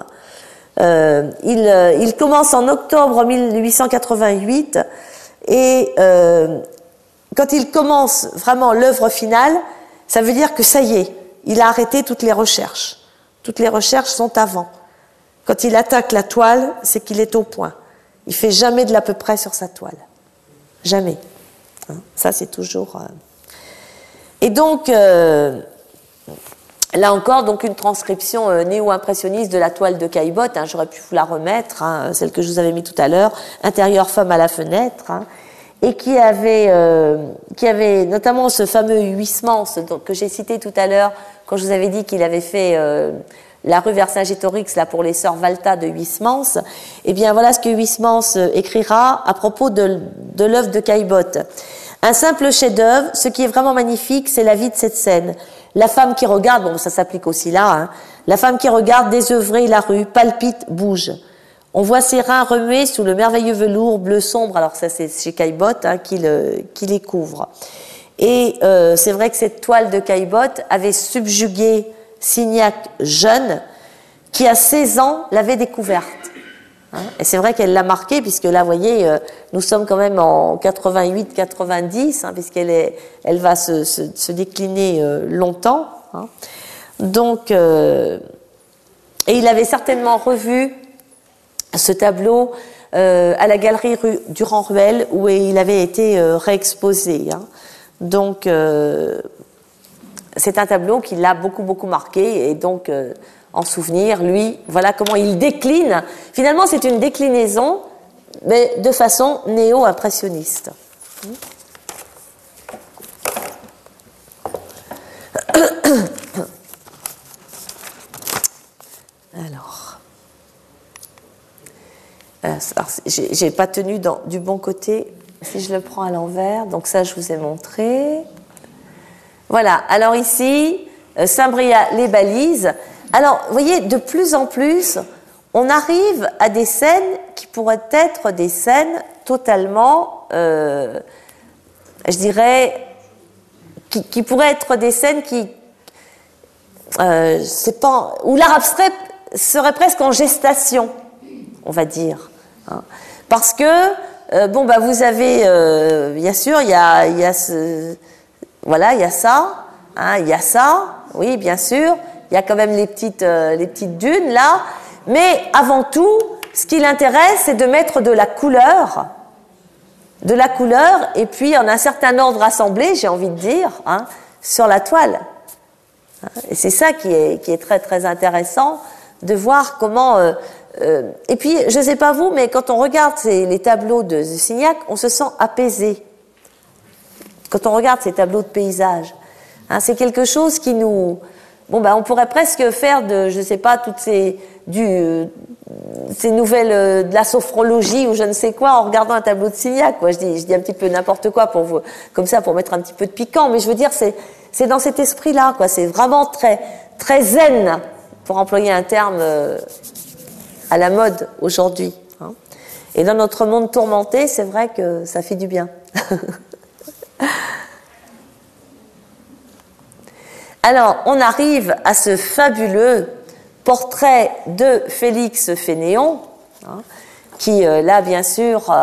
Il commence en octobre 1888 et quand il commence vraiment l'œuvre finale, ça veut dire que ça y est, il a arrêté toutes les recherches. Toutes les recherches sont avant. Quand il attaque la toile, c'est qu'il est au point. Il fait jamais de l'à peu près sur sa toile. Jamais. Hein, ça, c'est toujours... Et donc, là encore, donc une transcription néo-impressionniste de la toile de Caillebotte. Hein, j'aurais pu vous la remettre, hein, celle que je vous avais mis tout à l'heure, intérieur femme à la fenêtre, hein, et qui avait notamment ce fameux Huysmans que j'ai cité tout à l'heure quand je vous avais dit qu'il avait fait la rue Vercingétorix là pour les sœurs Valta de Huysmans. Eh bien, voilà ce que Huysmans écrira à propos de l'œuvre de Caillebotte. Un simple chef-d'œuvre, ce qui est vraiment magnifique, c'est la vie de cette scène. La femme qui regarde, bon, ça s'applique aussi là, hein, la femme qui regarde désœuvrer la rue, palpite, bouge. On voit ses reins remuer sous le merveilleux velours bleu sombre, alors ça c'est chez Caillebotte, hein, qui les couvre. Et c'est vrai que cette toile de Caillebotte avait subjugué Signac jeune, qui à 16 ans l'avait découverte. Hein, et c'est vrai qu'elle l'a marqué, puisque là, vous voyez, nous sommes quand même en 88-90, hein, puisqu'elle va se décliner longtemps. Hein. Donc, et il avait certainement revu ce tableau à la galerie Durand-Ruel, où il avait été réexposé. Hein. Donc, c'est un tableau qui l'a beaucoup, beaucoup marqué, et donc... en souvenir, lui, voilà comment il décline. Finalement, c'est une déclinaison, mais de façon néo-impressionniste. Alors j'ai pas tenu du bon côté. Si je le prends à l'envers, donc ça, je vous ai montré. Voilà. Alors ici, Saint-Bréat les balises. Alors, vous voyez, de plus en plus, on arrive à des scènes qui pourraient être des scènes totalement, je dirais, qui pourraient être des scènes c'est pas, où l'art abstrait serait presque en gestation, on va dire. Hein. Parce que, bon, bah, vous avez, bien sûr, il y a voilà, il y a ça, hein, il y a ça, oui, bien sûr, il y a quand même les petites dunes là, mais avant tout, ce qui l'intéresse, c'est de mettre de la couleur, et puis en un certain ordre assemblé, j'ai envie de dire, hein, sur la toile. Et c'est ça qui est très très intéressant de voir comment. Et puis, je ne sais pas vous, mais quand on regarde les tableaux de Signac, on se sent apaisé. Quand on regarde ces tableaux de paysage, hein, c'est quelque chose qui nous. Bon, ben, on pourrait presque faire de, je ne sais pas, toutes ces nouvelles de la sophrologie ou je ne sais quoi en regardant un tableau de Signac. Quoi. Je dis un petit peu n'importe quoi pour vous, comme ça, pour mettre un petit peu de piquant, mais je veux dire, c'est dans cet esprit-là, quoi. C'est vraiment très, très zen, pour employer un terme à la mode aujourd'hui. Hein. Et dans notre monde tourmenté, c'est vrai que ça fait du bien. Alors, on arrive à ce fabuleux portrait de Félix Fénéon, hein, qui, là, bien sûr,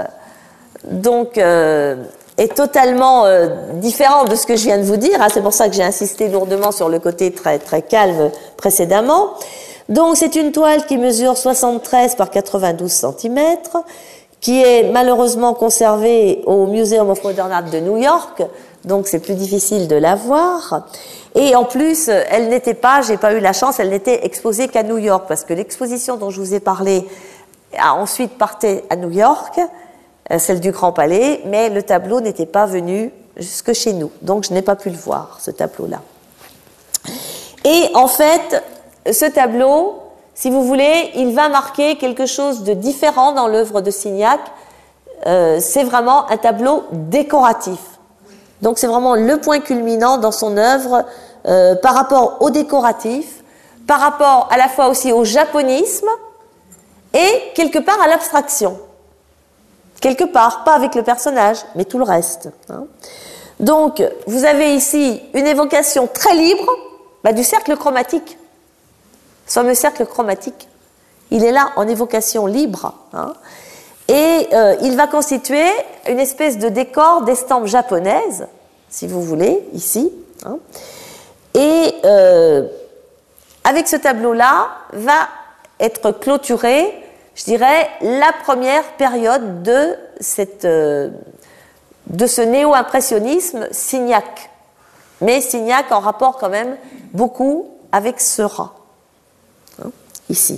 est totalement différent de ce que je viens de vous dire. Hein, c'est pour ça que j'ai insisté lourdement sur le côté très, très calme précédemment. Donc, c'est une toile qui mesure 73 par 92 cm, qui est malheureusement conservée au Museum of Modern Art de New York, donc c'est plus difficile de la voir. Et en plus, elle n'était pas, j'ai pas eu la chance, elle n'était exposée qu'à New York, parce que l'exposition dont je vous ai parlé a ensuite parté à New York, celle du Grand Palais, mais le tableau n'était pas venu jusque chez nous, donc je n'ai pas pu le voir, ce tableau-là. Et en fait, ce tableau, si vous voulez, il va marquer quelque chose de différent dans l'œuvre de Signac. C'est vraiment un tableau décoratif. Donc c'est vraiment le point culminant dans son œuvre par rapport au décoratif, par rapport à la fois aussi au japonisme et quelque part à l'abstraction. Quelque part, pas avec le personnage, mais tout le reste. Hein. Donc vous avez ici une évocation très libre du cercle chromatique. Ce fameux cercle chromatique, il est là en évocation libre. Hein. Et il va constituer une espèce de décor d'estampe japonaise, si vous voulez, ici. Hein. Et avec ce tableau-là, va être clôturée, je dirais, la première période de ce néo-impressionnisme Signac. Mais Signac en rapport quand même beaucoup avec Seurat, hein, ici.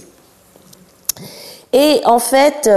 Et en fait,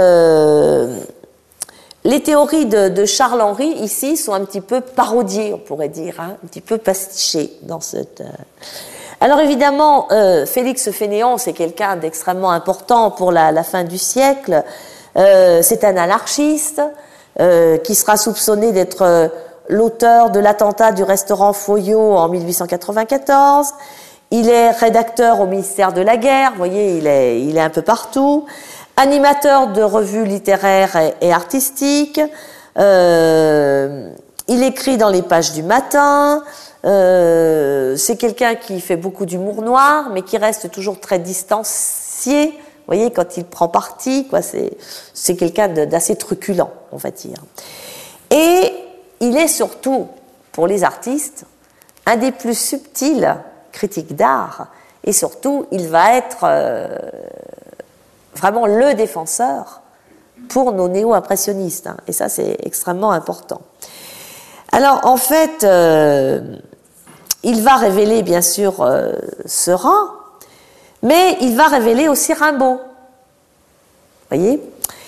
les théories de Charles-Henri, ici, sont un petit peu parodiées, on pourrait dire, hein, un petit peu pastichées dans cette... Alors évidemment, Félix Fénéon, c'est quelqu'un d'extrêmement important pour la fin du siècle. C'est un anarchiste qui sera soupçonné d'être l'auteur de l'attentat du restaurant Foyot en 1894. Il est rédacteur au ministère de la Guerre, vous voyez, il est un peu partout. Animateur de revues littéraires et artistiques, il écrit dans les pages du Matin, c'est quelqu'un qui fait beaucoup d'humour noir, mais qui reste toujours très distancié, vous voyez, quand il prend parti, quoi, c'est quelqu'un d'assez truculent, on va dire. Et il est surtout, pour les artistes, un des plus subtils critiques d'art, et surtout, il va être... vraiment le défenseur pour nos néo-impressionnistes. Hein, et ça, c'est extrêmement important. Alors, en fait, il va révéler, bien sûr, Seurat, mais il va révéler aussi Rimbaud. Vous voyez,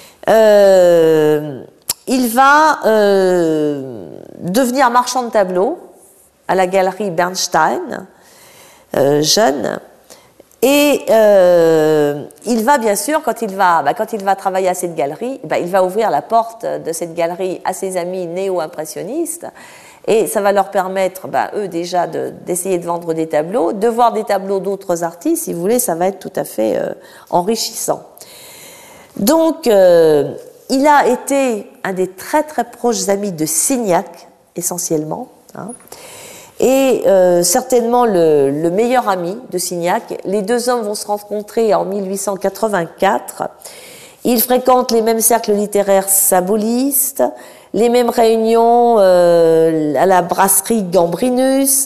il va devenir marchand de tableaux à la galerie Bernstein, jeune. Et il va bien sûr, quand il va travailler à cette galerie, il va ouvrir la porte de cette galerie à ses amis néo-impressionnistes. Et ça va leur permettre, eux déjà, d'essayer de vendre des tableaux, de voir des tableaux d'autres artistes, si vous voulez, ça va être tout à fait enrichissant. Donc, il a été un des très très proches amis de Signac, essentiellement, hein, et certainement le meilleur ami de Signac. Les deux hommes vont se rencontrer en 1884. Ils fréquentent les mêmes cercles littéraires symbolistes, les mêmes réunions à la brasserie Gambrinus.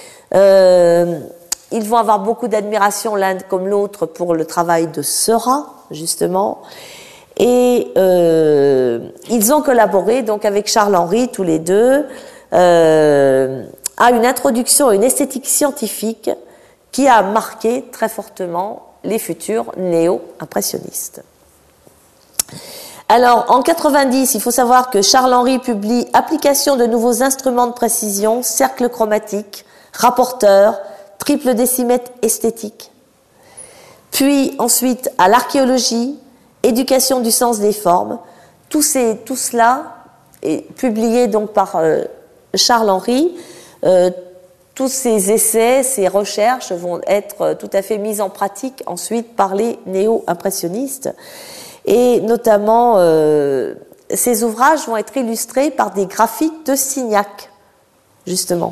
Ils vont avoir beaucoup d'admiration l'un comme l'autre pour le travail de Seurat, justement. Et ils ont collaboré donc avec Charles-Henri, tous les deux, à une introduction à une esthétique scientifique qui a marqué très fortement les futurs néo-impressionnistes. Alors, en 90, il faut savoir que Charles-Henri publie Application de nouveaux instruments de précision, cercle chromatique, rapporteur, triple décimètre esthétique. Puis, ensuite, à l'archéologie, éducation du sens des formes. Tout cela est publié donc par Charles-Henri. Tous ces essais, ces recherches vont être tout à fait mises en pratique ensuite par les néo-impressionnistes. Et notamment, ces ouvrages vont être illustrés par des graphiques de Signac, justement.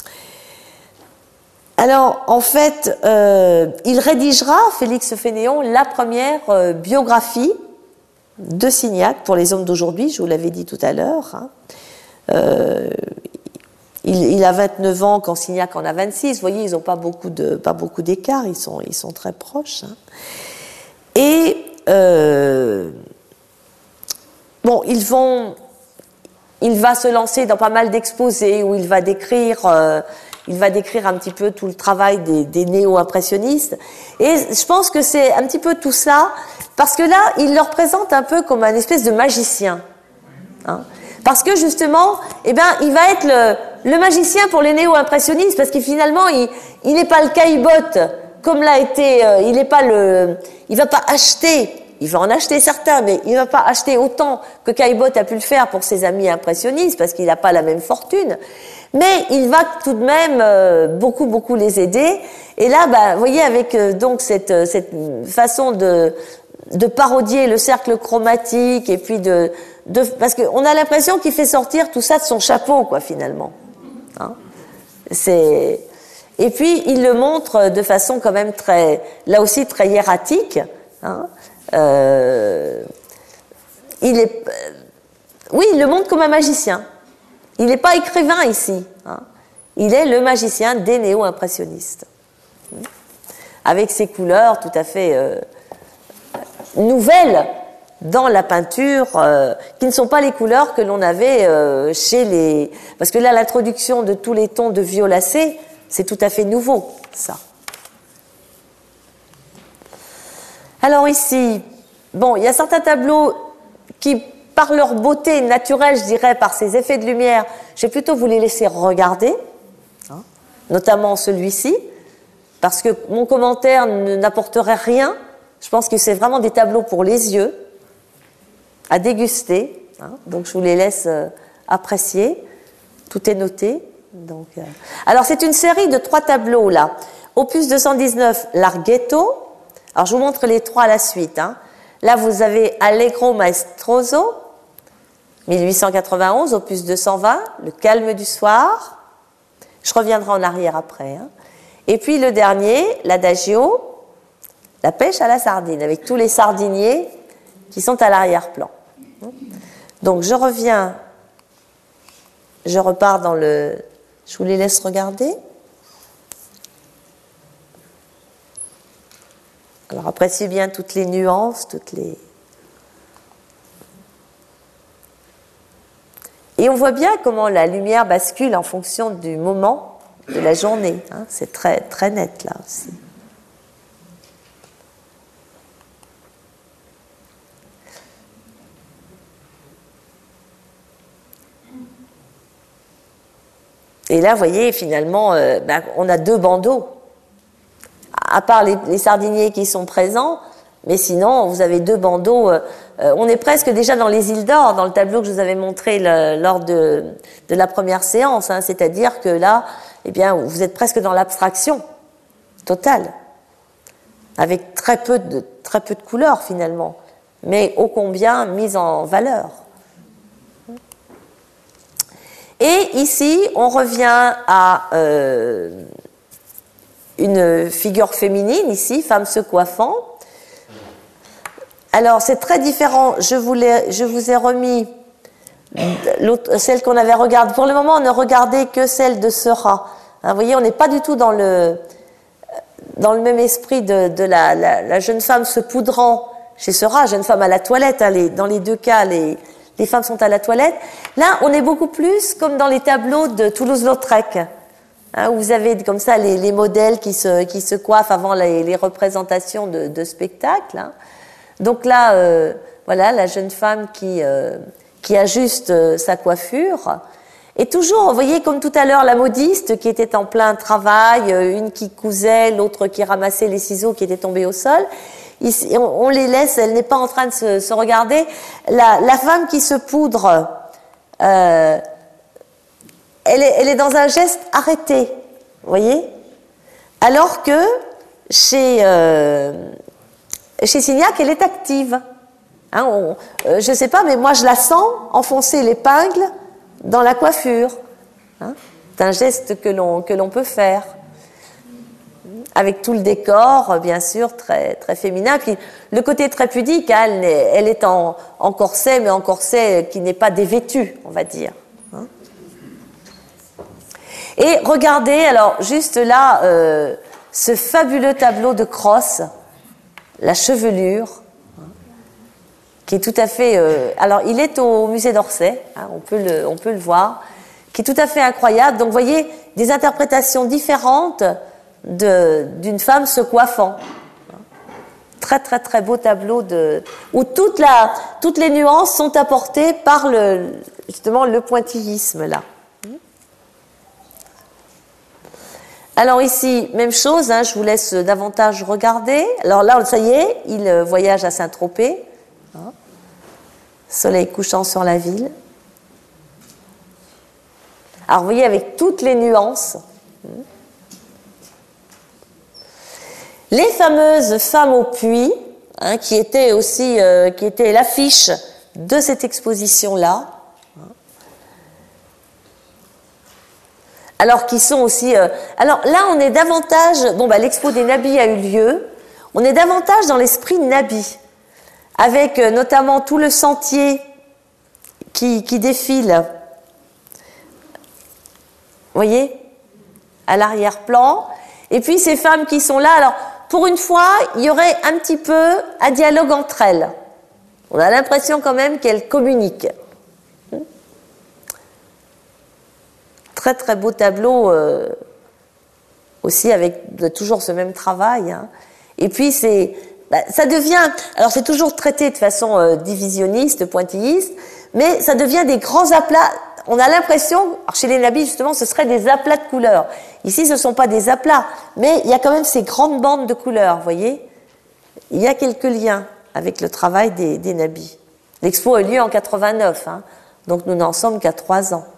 Alors, en fait, il rédigera, Félix Fénéon, la première biographie de Signac pour les hommes d'aujourd'hui, je vous l'avais dit tout à l'heure. Hein. Il a 29 ans quand Signac en a 26. Vous voyez, ils n'ont pas beaucoup d'écart, ils sont très proches. Hein. Et bon, il va se lancer dans pas mal d'exposés où il va décrire un petit peu tout le travail des néo-impressionnistes. Et je pense que c'est un petit peu tout ça, parce que là, il leur présente un peu comme un espèce de magicien. Hein. Parce que justement, il va être le magicien pour les néo-impressionnistes, parce que finalement, il n'est pas le caillebotte, comme l'a été, il va pas acheter, il va en acheter certains, mais il va pas acheter autant que Caillebotte a pu le faire pour ses amis impressionnistes, parce qu'il n'a pas la même fortune. Mais il va tout de même beaucoup les aider. Et là, vous voyez, avec donc cette façon de parodier le cercle chromatique, et puis parce qu'on a l'impression qu'il fait sortir tout ça de son chapeau, quoi, finalement. Hein, et puis il le montre de façon quand même là aussi très hiératique. Hein, il le montre comme un magicien. Il n'est pas écrivain ici. Hein. Il est le magicien des néo-impressionnistes. Avec ses couleurs tout à fait nouvelles dans la peinture, qui ne sont pas les couleurs que l'on avait chez les... Parce que là, l'introduction de tous les tons de violacé, c'est tout à fait nouveau, ça. Alors ici, bon, il y a certains tableaux qui, par leur beauté naturelle, je dirais, par ces effets de lumière, je vais plutôt vous les laisser regarder, hein, notamment celui-ci, parce que mon commentaire n'apporterait rien. Je pense que c'est vraiment des tableaux pour les yeux, à déguster. Hein, donc je vous les laisse apprécier. Tout est noté. Donc, alors c'est une série de 3 tableaux là. Opus 219, Larghetto. Alors je vous montre les 3 à la suite. Hein. Là vous avez Allegro Maestoso, 1891, opus 220, Le calme du soir. Je reviendrai en arrière après. Hein. Et puis le dernier, l'Adagio, La pêche à la sardine, avec tous les sardiniers qui sont à l'arrière-plan. Donc je repars dans le... Je vous les laisse regarder. Alors appréciez bien toutes les nuances, Et on voit bien comment la lumière bascule en fonction du moment de la journée. Hein. C'est très, très net là aussi. Et là, vous voyez, finalement, on a 2 bandeaux. À part les sardiniers qui sont présents, Mais sinon, vous avez 2 bandeaux. On est presque déjà dans les îles d'or, dans le tableau que je vous avais montré lors de la première séance. Hein. C'est-à-dire que là, eh bien, vous êtes presque dans l'abstraction totale, avec très peu de couleurs finalement, mais ô combien mises en valeur. Et ici, on revient à une figure féminine, ici, femme se coiffant. Alors, c'est très différent. Je vous ai remis celle qu'on avait regardée. Pour le moment, on ne regardait que celle de Seurat. Hein, vous voyez, on n'est pas du tout dans le même esprit de la jeune femme se poudrant chez Seurat, jeune femme à la toilette. Hein, dans les 2 cas, les femmes sont à la toilette. Là, on est beaucoup plus comme dans les tableaux de Toulouse-Lautrec, hein, où vous avez comme ça les modèles qui se coiffent avant les représentations de spectacles. Hein. Donc là, voilà, la jeune femme qui ajuste sa coiffure. Et toujours, vous voyez, comme tout à l'heure, la modiste qui était en plein travail, une qui cousait, l'autre qui ramassait les ciseaux qui étaient tombés au sol. Ici, on les laisse, elle n'est pas en train de se regarder. La femme qui se poudre, elle est dans un geste arrêté, vous voyez. Alors que chez Signac, elle est active. Hein, je ne sais pas, mais moi je la sens enfoncer l'épingle dans la coiffure. Hein, c'est un geste que l'on peut faire. Avec tout le décor, bien sûr, très, très féminin. Puis le côté très pudique, hein, elle est en corset, mais en corset qui n'est pas dévêtu, on va dire. Hein. Et regardez, alors, juste là, ce fabuleux tableau de Cross, la chevelure, hein, qui est tout à fait... alors, il est au musée d'Orsay, hein, on peut le voir, qui est tout à fait incroyable. Donc, vous voyez, des interprétations différentes d'une femme se coiffant. Très très très beau tableau où toutes les nuances sont apportées par justement le pointillisme là. Alors ici, même chose, hein, je vous laisse davantage regarder. Alors là, ça y est, il voyage à Saint-Tropez. Hein. Soleil couchant sur la ville. Alors vous voyez, avec toutes les nuances. Les fameuses femmes au puits, hein, qui étaient aussi qui étaient l'affiche de cette exposition-là. Alors qui sont aussi... alors là, on est davantage... l'expo des Nabis a eu lieu. On est davantage dans l'esprit Nabi, avec notamment tout le sentier qui défile. Vous voyez, à l'arrière-plan. Et puis ces femmes qui sont là... Alors, pour une fois, il y aurait un petit peu un dialogue entre elles. On a l'impression quand même qu'elles communiquent. Très très beau tableau, aussi avec toujours ce même travail. Hein. Et puis ça devient, alors c'est toujours traité de façon divisionniste, pointilliste, mais ça devient des grands aplats. On a l'impression, chez les Nabis justement, ce serait des aplats de couleurs. Ici, ce ne sont pas des aplats, mais il y a quand même ces grandes bandes de couleurs, vous voyez. Il y a quelques liens avec le travail des Nabis. L'expo a eu lieu en 89, hein, donc nous n'en sommes qu'à 3 ans.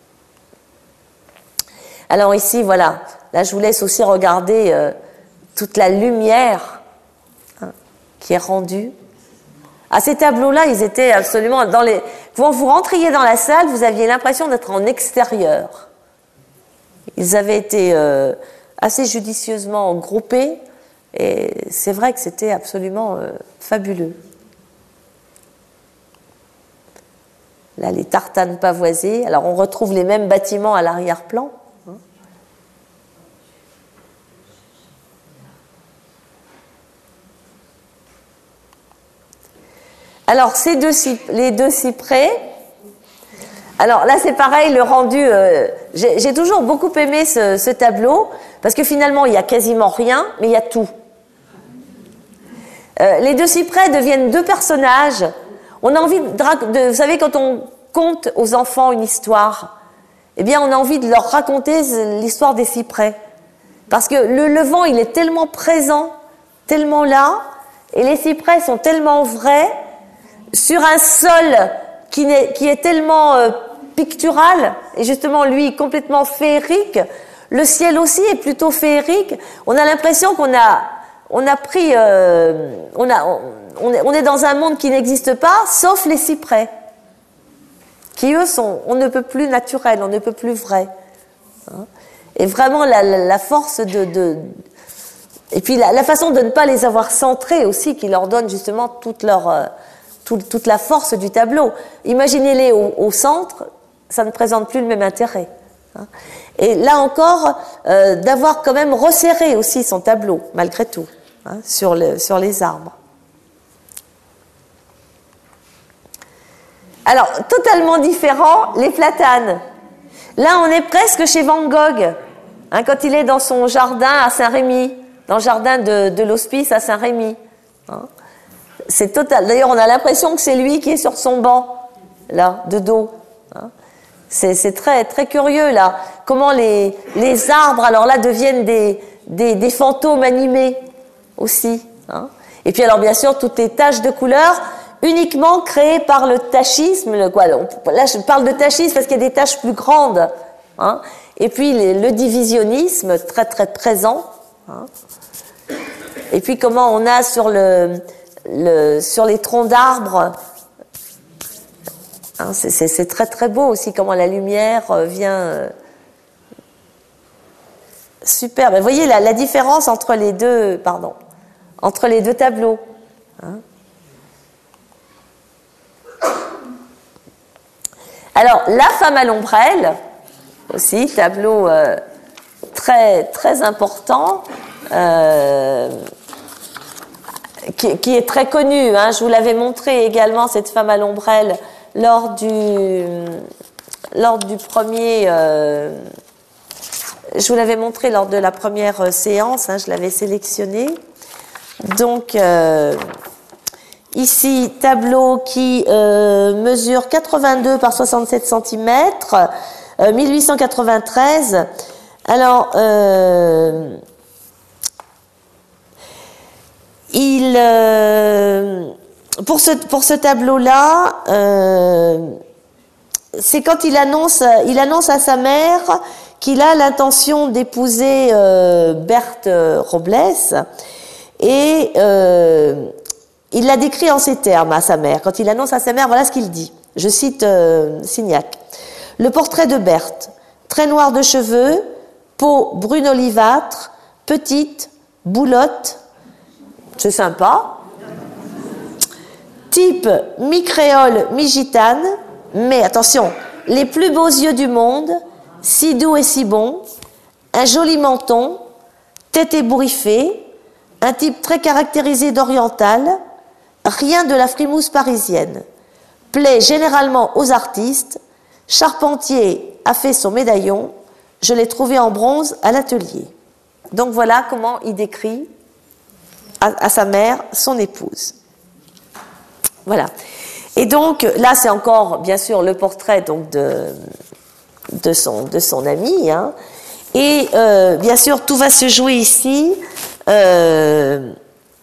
Alors ici, voilà, là je vous laisse aussi regarder toute la lumière, hein, qui est rendue. Ah, ces tableaux-là, ils étaient absolument quand vous rentriez dans la salle, vous aviez l'impression d'être en extérieur. Ils avaient été assez judicieusement groupés et c'est vrai que c'était absolument fabuleux. Là, les tartanes pavoisées. Alors, on retrouve les mêmes bâtiments à l'arrière-plan. Alors, les deux cyprès. Alors là, c'est pareil, le rendu. J'ai toujours beaucoup aimé ce tableau parce que finalement, il n'y a quasiment rien, mais il y a tout. Les deux cyprès deviennent 2 personnages. On a envie vous savez, quand on conte aux enfants une histoire, eh bien, on a envie de leur raconter l'histoire des cyprès. Parce que le vent, il est tellement présent, tellement là, Et les cyprès sont tellement vrais sur un sol qui est tellement pictural, et justement lui complètement féerique. Le ciel aussi est plutôt féerique. On a l'impression qu'on a pris, on est dans un monde qui n'existe pas, sauf les cyprès, qui eux sont, on ne peut plus naturels, on ne peut plus vrais. Et vraiment la force et puis la façon de ne pas les avoir centrés aussi, qui leur donne justement toute la force du tableau. Imaginez-les au centre, ça ne présente plus le même intérêt. Et là encore, d'avoir quand même resserré aussi son tableau, malgré tout, sur les arbres. Alors, totalement différent, les platanes. Là, on est presque chez Van Gogh, quand il est dans son jardin à Saint-Rémy, dans le jardin de l'hospice à Saint-Rémy. C'est total. D'ailleurs, on a l'impression que c'est lui qui est sur son banc, là, de dos. C'est très, très curieux, là. Comment les arbres, alors là, deviennent des fantômes animés aussi. Et puis, alors, bien sûr, toutes les taches de couleurs uniquement créées par le tachisme. Là, je parle de tachisme parce qu'il y a des taches plus grandes. Et puis, le divisionnisme, très, très présent. Et puis, comment on a sur les troncs d'arbres. C'est très très beau aussi comment la lumière vient super. Mais vous voyez la différence entre les deux tableaux. Alors la femme à l'ombrelle aussi, tableau très très important, qui est très connu. Je vous l'avais montré également, cette femme à l'ombrelle, lors du premier, je vous l'avais montré lors de la première séance, je l'avais sélectionné. Donc ici, tableau qui mesure 82 par 67 cm, 1893. Alors, pour ce tableau-là, c'est quand il annonce à sa mère qu'il a l'intention d'épouser Berthe Robles, et il la décrit en ces termes à sa mère. Quand il annonce à sa mère, voilà ce qu'il dit. Je cite Signac. Le portrait de Berthe, très noir de cheveux, peau brune olivâtre, petite, boulotte, c'est sympa. Type mi-créole, mi-gitane, mais attention, les plus beaux yeux du monde, si doux et si bons, un joli menton, tête ébouriffée, un type très caractérisé d'oriental, rien de la frimousse parisienne, plaît généralement aux artistes, Charpentier a fait son médaillon, je l'ai trouvé en bronze à l'atelier. Donc voilà comment il décrit à sa mère son épouse. Voilà. Et donc là, c'est encore bien sûr le portrait donc de son ami. Et bien sûr, tout va se jouer ici. Il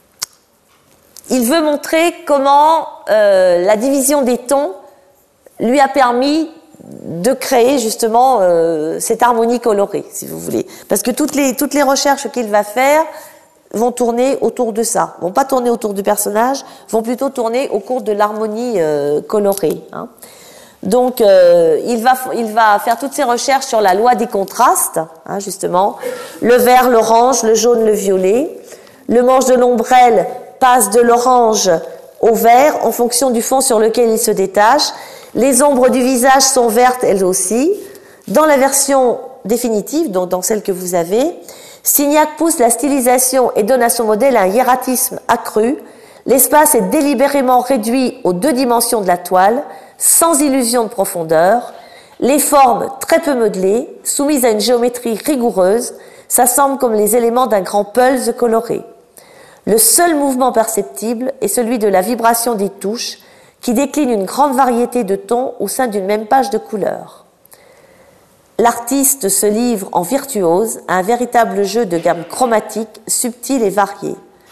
veut montrer comment la division des tons lui a permis de créer justement cette harmonie colorée, si vous voulez. Parce que toutes les recherches qu'il va faire vont tourner autour de ça. Vont pas tourner autour du personnage, vont plutôt tourner au cours de l'harmonie colorée. Donc, il va faire toutes ses recherches sur la loi des contrastes, justement. Le vert, l'orange, le jaune, le violet. Le manche de l'ombrelle passe de l'orange au vert en fonction du fond sur lequel il se détache. Les ombres du visage sont vertes, elles aussi. Dans la version définitive, donc dans celle que vous avez, Signac pousse la stylisation et donne à son modèle un hiératisme accru. L'espace est délibérément réduit aux deux dimensions de la toile, sans illusion de profondeur. Les formes très peu modelées, soumises à une géométrie rigoureuse, s'assemblent comme les éléments d'un grand pulse coloré. Le seul mouvement perceptible est celui de la vibration des touches, qui décline une grande variété de tons au sein d'une même page de couleurs. L'artiste se livre en virtuose à un véritable jeu de gamme chromatique subtil et varié.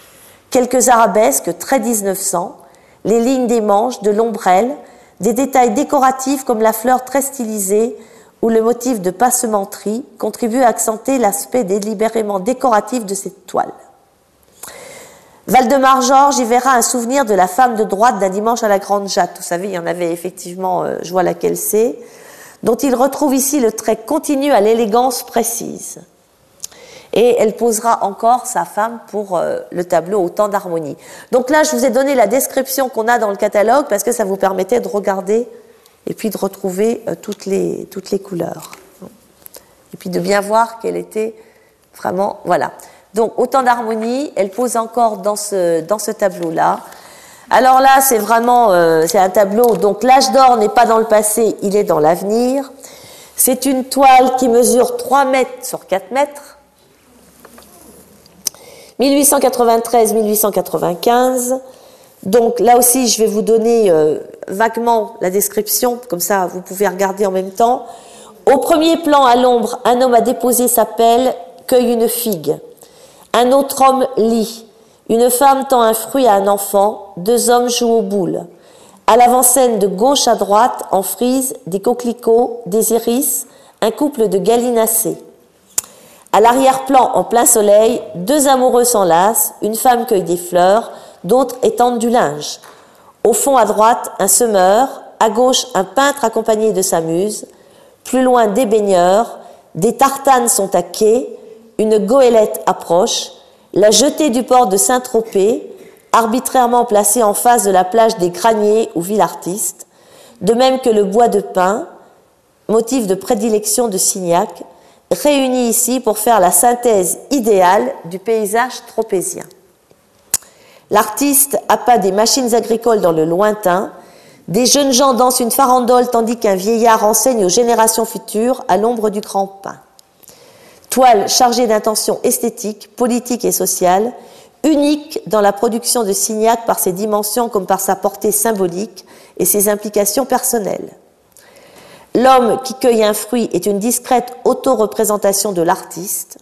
quelques arabesques très 1900, les lignes des manches, de l'ombrelle, des détails décoratifs comme la fleur très stylisée ou le motif de passementerie contribuent à accenter l'aspect délibérément décoratif de cette toile. Valdemar Georges y verra un souvenir de la femme de droite d'un dimanche à la Grande Jatte. Vous savez, il y en avait effectivement, je vois laquelle c'est, dont il retrouve ici le trait continu à l'élégance précise. Et elle posera encore sa femme pour le tableau Autant d'harmonie. Donc là, je vous ai donné la description qu'on a dans le catalogue parce que ça vous permettait de regarder et puis de retrouver toutes les couleurs. Et puis de bien voir qu'elle était vraiment... Voilà. Donc, Autant d'harmonie, elle pose encore dans ce tableau-là. Alors là, c'est vraiment... c'est un tableau... Donc, l'âge d'or n'est pas dans le passé, il est dans l'avenir. C'est une toile qui mesure 3 mètres sur 4 mètres. 1893-1895. Donc là aussi, je vais vous donner vaguement la description, comme ça vous pouvez regarder en même temps. Au premier plan, à l'ombre, un homme a déposé sa pelle, cueille une figue. Un autre homme lit. Une femme tend un fruit à un enfant. 2 hommes jouent aux boules. À l'avant-scène, de gauche à droite, en frise, des coquelicots, des iris, un couple de gallinacés. À l'arrière-plan, en plein soleil, 2 amoureux s'enlacent, une femme cueille des fleurs, d'autres étendent du linge. Au fond, à droite, un semeur, à gauche, un peintre accompagné de sa muse, plus loin, des baigneurs, des tartanes sont à quai, une goélette approche, la jetée du port de Saint-Tropez, arbitrairement placée en face de la plage des Graniers où vit l'artiste, de même que le bois de pin, motif de prédilection de Signac, réunis ici pour faire la synthèse idéale du paysage tropézien. L'artiste appât des machines agricoles dans le lointain, des jeunes gens dansent une farandole tandis qu'un vieillard enseigne aux générations futures à l'ombre du grand pin. Toile chargée d'intentions esthétiques, politiques et sociales, unique dans la production de Signac par ses dimensions comme par sa portée symbolique et ses implications personnelles. L'homme qui cueille un fruit est une discrète auto-représentation de l'artiste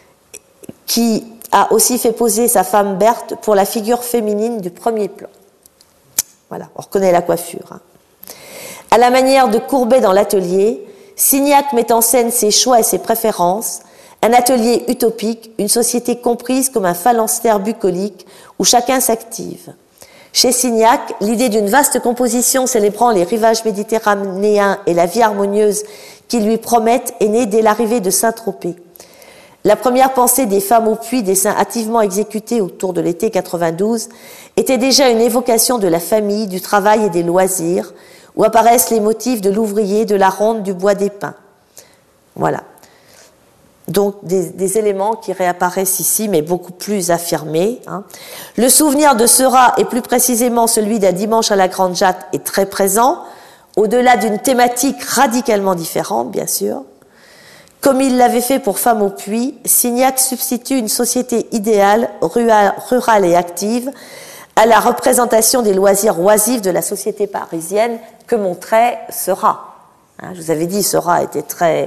qui a aussi fait poser sa femme Berthe pour la figure féminine du premier plan. Voilà, on reconnaît la coiffure. À la manière de Courbet dans l'atelier, Signac met en scène ses choix et ses préférences, un atelier utopique, une société comprise comme un phalanstère bucolique où chacun s'active. Chez Signac, l'idée d'une vaste composition célébrant les rivages méditerranéens et la vie harmonieuse qu'ils lui promettent est née dès l'arrivée de Saint-Tropez. La première pensée des femmes au puits, dessin hâtivement exécuté autour de l'été 92, était déjà une évocation de la famille, du travail et des loisirs, où apparaissent les motifs de l'ouvrier, de la ronde, du bois des pins. Voilà. Donc des éléments qui réapparaissent ici, mais beaucoup plus affirmés. Le souvenir de Seurat, et plus précisément celui d'un dimanche à la Grande Jatte, est très présent, au-delà d'une thématique radicalement différente, bien sûr. Comme il l'avait fait pour Femmes au puits, Signac substitue une société idéale, rurale et active, à la représentation des loisirs oisifs de la société parisienne que montrait Seurat. Je vous avais dit, Seurat était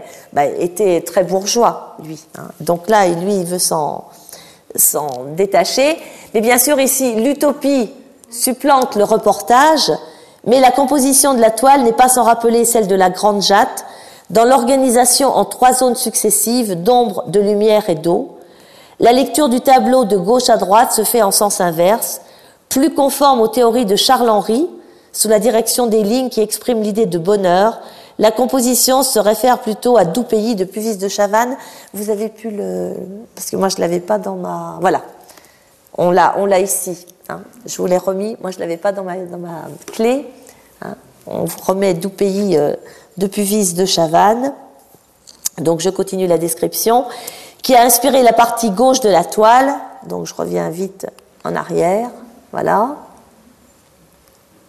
très bourgeois, lui. Donc là, lui, il veut s'en détacher. Mais bien sûr, ici, l'utopie supplante le reportage, mais la composition de la toile n'est pas sans rappeler celle de la Grande Jatte, dans l'organisation en 3 zones successives d'ombre, de lumière et d'eau. La lecture du tableau de gauche à droite se fait en sens inverse, plus conforme aux théories de Charles-Henri, sous la direction des lignes qui expriment l'idée de bonheur. La composition se réfère plutôt à Doux pays de Puvis de Chavannes. Vous avez pu le... Parce que moi, je ne l'avais pas dans ma... Voilà. On l'a ici. Je vous l'ai remis. Moi, je ne l'avais pas dans ma clé. On vous remet Doux pays de Puvis de Chavannes. Donc, je continue la description. Qui a inspiré la partie gauche de la toile. Donc, je reviens vite en arrière. Voilà. D'accord ?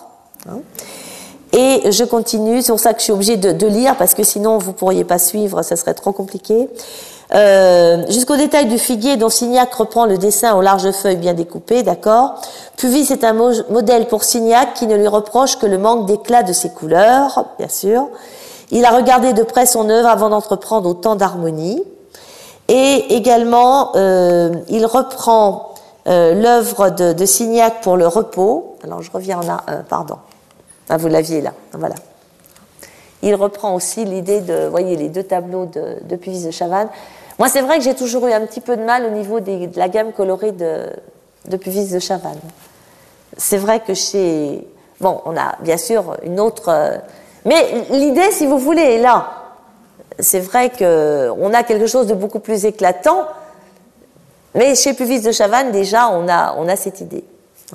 Et je continue, c'est pour ça que je suis obligée de lire, parce que sinon vous ne pourriez pas suivre, ça serait trop compliqué. Jusqu'au détail du figuier dont Signac reprend le dessin aux larges feuilles bien découpées, d'accord. Puvis est un modèle pour Signac qui ne lui reproche que le manque d'éclat de ses couleurs, bien sûr. Il a regardé de près son œuvre avant d'entreprendre Autant d'harmonie. Et également, il reprend l'œuvre de Signac pour le repos. Alors je reviens en pardon. Ah, vous l'aviez là, voilà. Il reprend aussi l'idée de, vous voyez, les deux tableaux de Puvis de Chavannes. Moi, c'est vrai que j'ai toujours eu un petit peu de mal au niveau de la gamme colorée de Puvis de Chavannes. C'est vrai que chez... Bon, on a bien sûr une autre... mais l'idée, si vous voulez, est là. C'est vrai qu'on a quelque chose de beaucoup plus éclatant, mais chez Puvis de Chavannes, déjà, on a cette idée.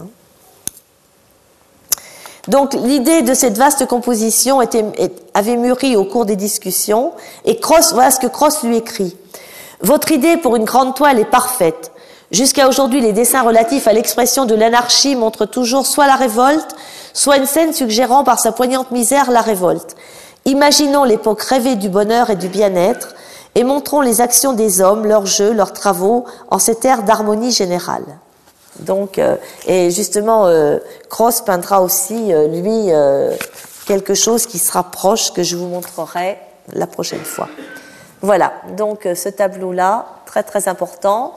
Donc, l'idée de cette vaste composition avait mûri au cours des discussions, et voilà ce que Cross lui écrit. « Votre idée pour une grande toile est parfaite. Jusqu'à aujourd'hui, les dessins relatifs à l'expression de l'anarchie montrent toujours soit la révolte, soit une scène suggérant par sa poignante misère la révolte. Imaginons l'époque rêvée du bonheur et du bien-être, et montrons les actions des hommes, leurs jeux, leurs travaux, en cet air d'harmonie générale. » Donc, et justement, Cross peindra aussi, lui, quelque chose qui sera proche, que je vous montrerai la prochaine fois. Voilà, donc ce tableau-là, très très important.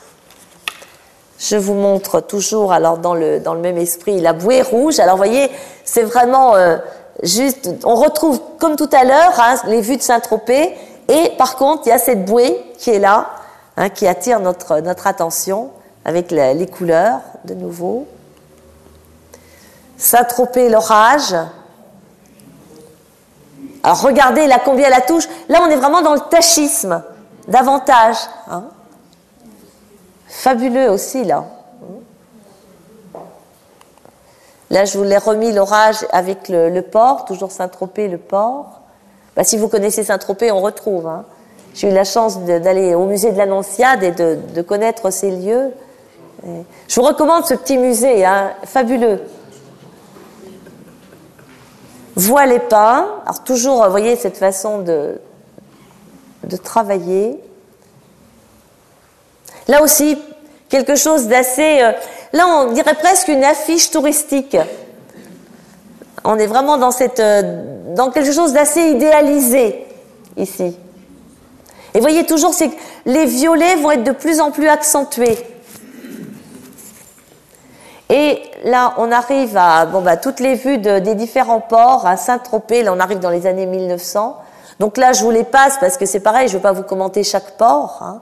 Je vous montre toujours, alors dans le même esprit, la bouée rouge. Alors, vous voyez, c'est vraiment juste, on retrouve, comme tout à l'heure, hein, les vues de Saint-Tropez, et par contre, il y a cette bouée qui est là, hein, qui attire notre attention, avec les couleurs, de nouveau. Saint-Tropez, l'orage. Alors, regardez là combien la touche. Là, on est vraiment dans le tachisme, davantage. Hein. Fabuleux aussi, là. Là, je vous l'ai remis, l'orage avec le port, toujours Saint-Tropez, le port. Bah, si vous connaissez Saint-Tropez, on retrouve. Hein. J'ai eu la chance d'aller au musée de l'Annonciade et de connaître ces lieux. Je vous recommande ce petit musée, hein, fabuleux. Voile et pain. Alors toujours, vous voyez, cette façon de travailler. Là aussi, quelque chose d'assez... là, on dirait presque une affiche touristique. On est vraiment dans quelque chose d'assez idéalisé, ici. Et vous voyez toujours, c'est que les violets vont être de plus en plus accentués. Et là, on arrive à toutes les vues des différents ports, à Saint-Tropez, là on arrive dans les années 1900. Donc là, je vous les passe parce que c'est pareil, je ne vais pas vous commenter chaque port. Hein.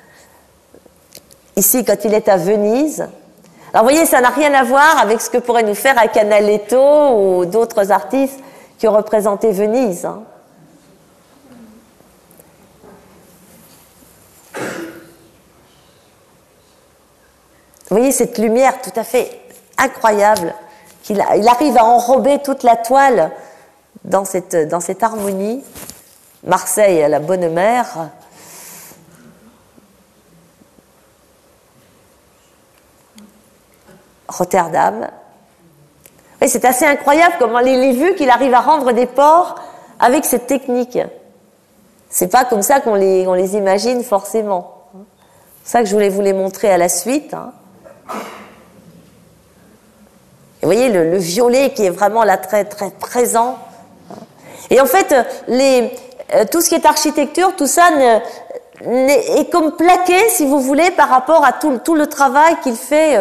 Ici, quand il est à Venise. Alors vous voyez, ça n'a rien à voir avec ce que pourrait nous faire un Canaletto ou d'autres artistes qui ont représenté Venise. Hein. Vous voyez cette lumière tout à fait incroyable, il arrive à enrober toute la toile dans cette harmonie. Marseille à la bonne mère. Rotterdam. Oui, c'est assez incroyable comment les vues qu'il arrive à rendre des ports avec cette technique. C'est pas comme ça qu'on les imagine forcément. C'est ça que je voulais vous les montrer à la suite. Hein. Et vous voyez le violet qui est vraiment là très très présent. Et en fait, tout ce qui est architecture, tout ça est comme plaqué, si vous voulez, par rapport à tout le travail qu'il fait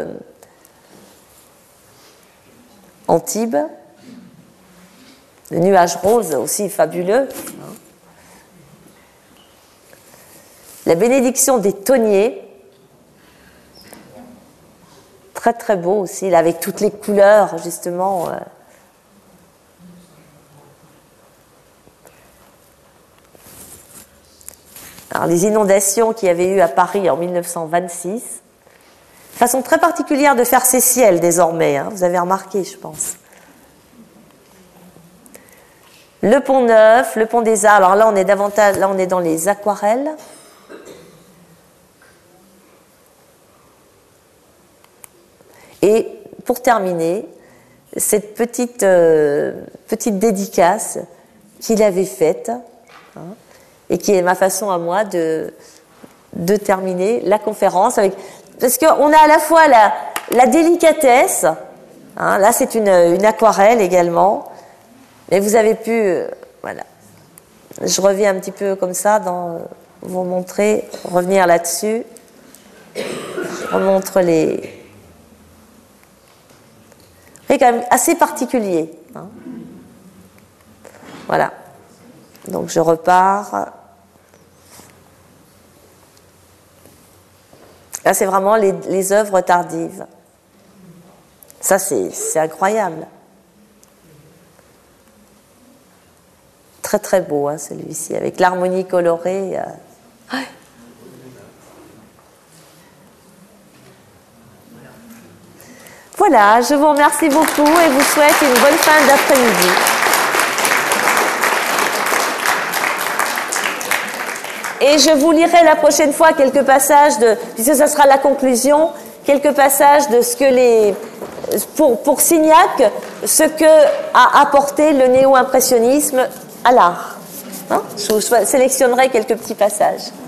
Antibes. Le nuage rose aussi fabuleux. La bénédiction des tonniers. Très très beau aussi, là, avec toutes les couleurs, justement. Alors, les inondations qu'il y avait eu à Paris en 1926. Façon très particulière de faire ces ciels désormais, hein, vous avez remarqué, je pense. Le Pont Neuf, le Pont des Arts. Alors là, on est dans les aquarelles. Et pour terminer, cette petite dédicace qu'il avait faite, hein, et qui est ma façon à moi de terminer la conférence avec, parce qu'on a à la fois la délicatesse, hein, là c'est une aquarelle également, mais vous avez pu, voilà, je reviens un petit peu comme ça, vous montrer, revenir là-dessus. remontre les... C'est quand même assez particulier. Hein. Voilà. Donc je repars. Là, c'est vraiment les œuvres tardives. Ça, c'est incroyable. Très très beau, hein, celui-ci, avec l'harmonie colorée. Ouais. Voilà, je vous remercie beaucoup et vous souhaite une bonne fin d'après-midi. Et je vous lirai la prochaine fois quelques passages puisque ça sera la conclusion, quelques passages de ce que pour Signac, ce que a apporté le néo-impressionnisme à l'art. Hein, je vous sélectionnerai quelques petits passages.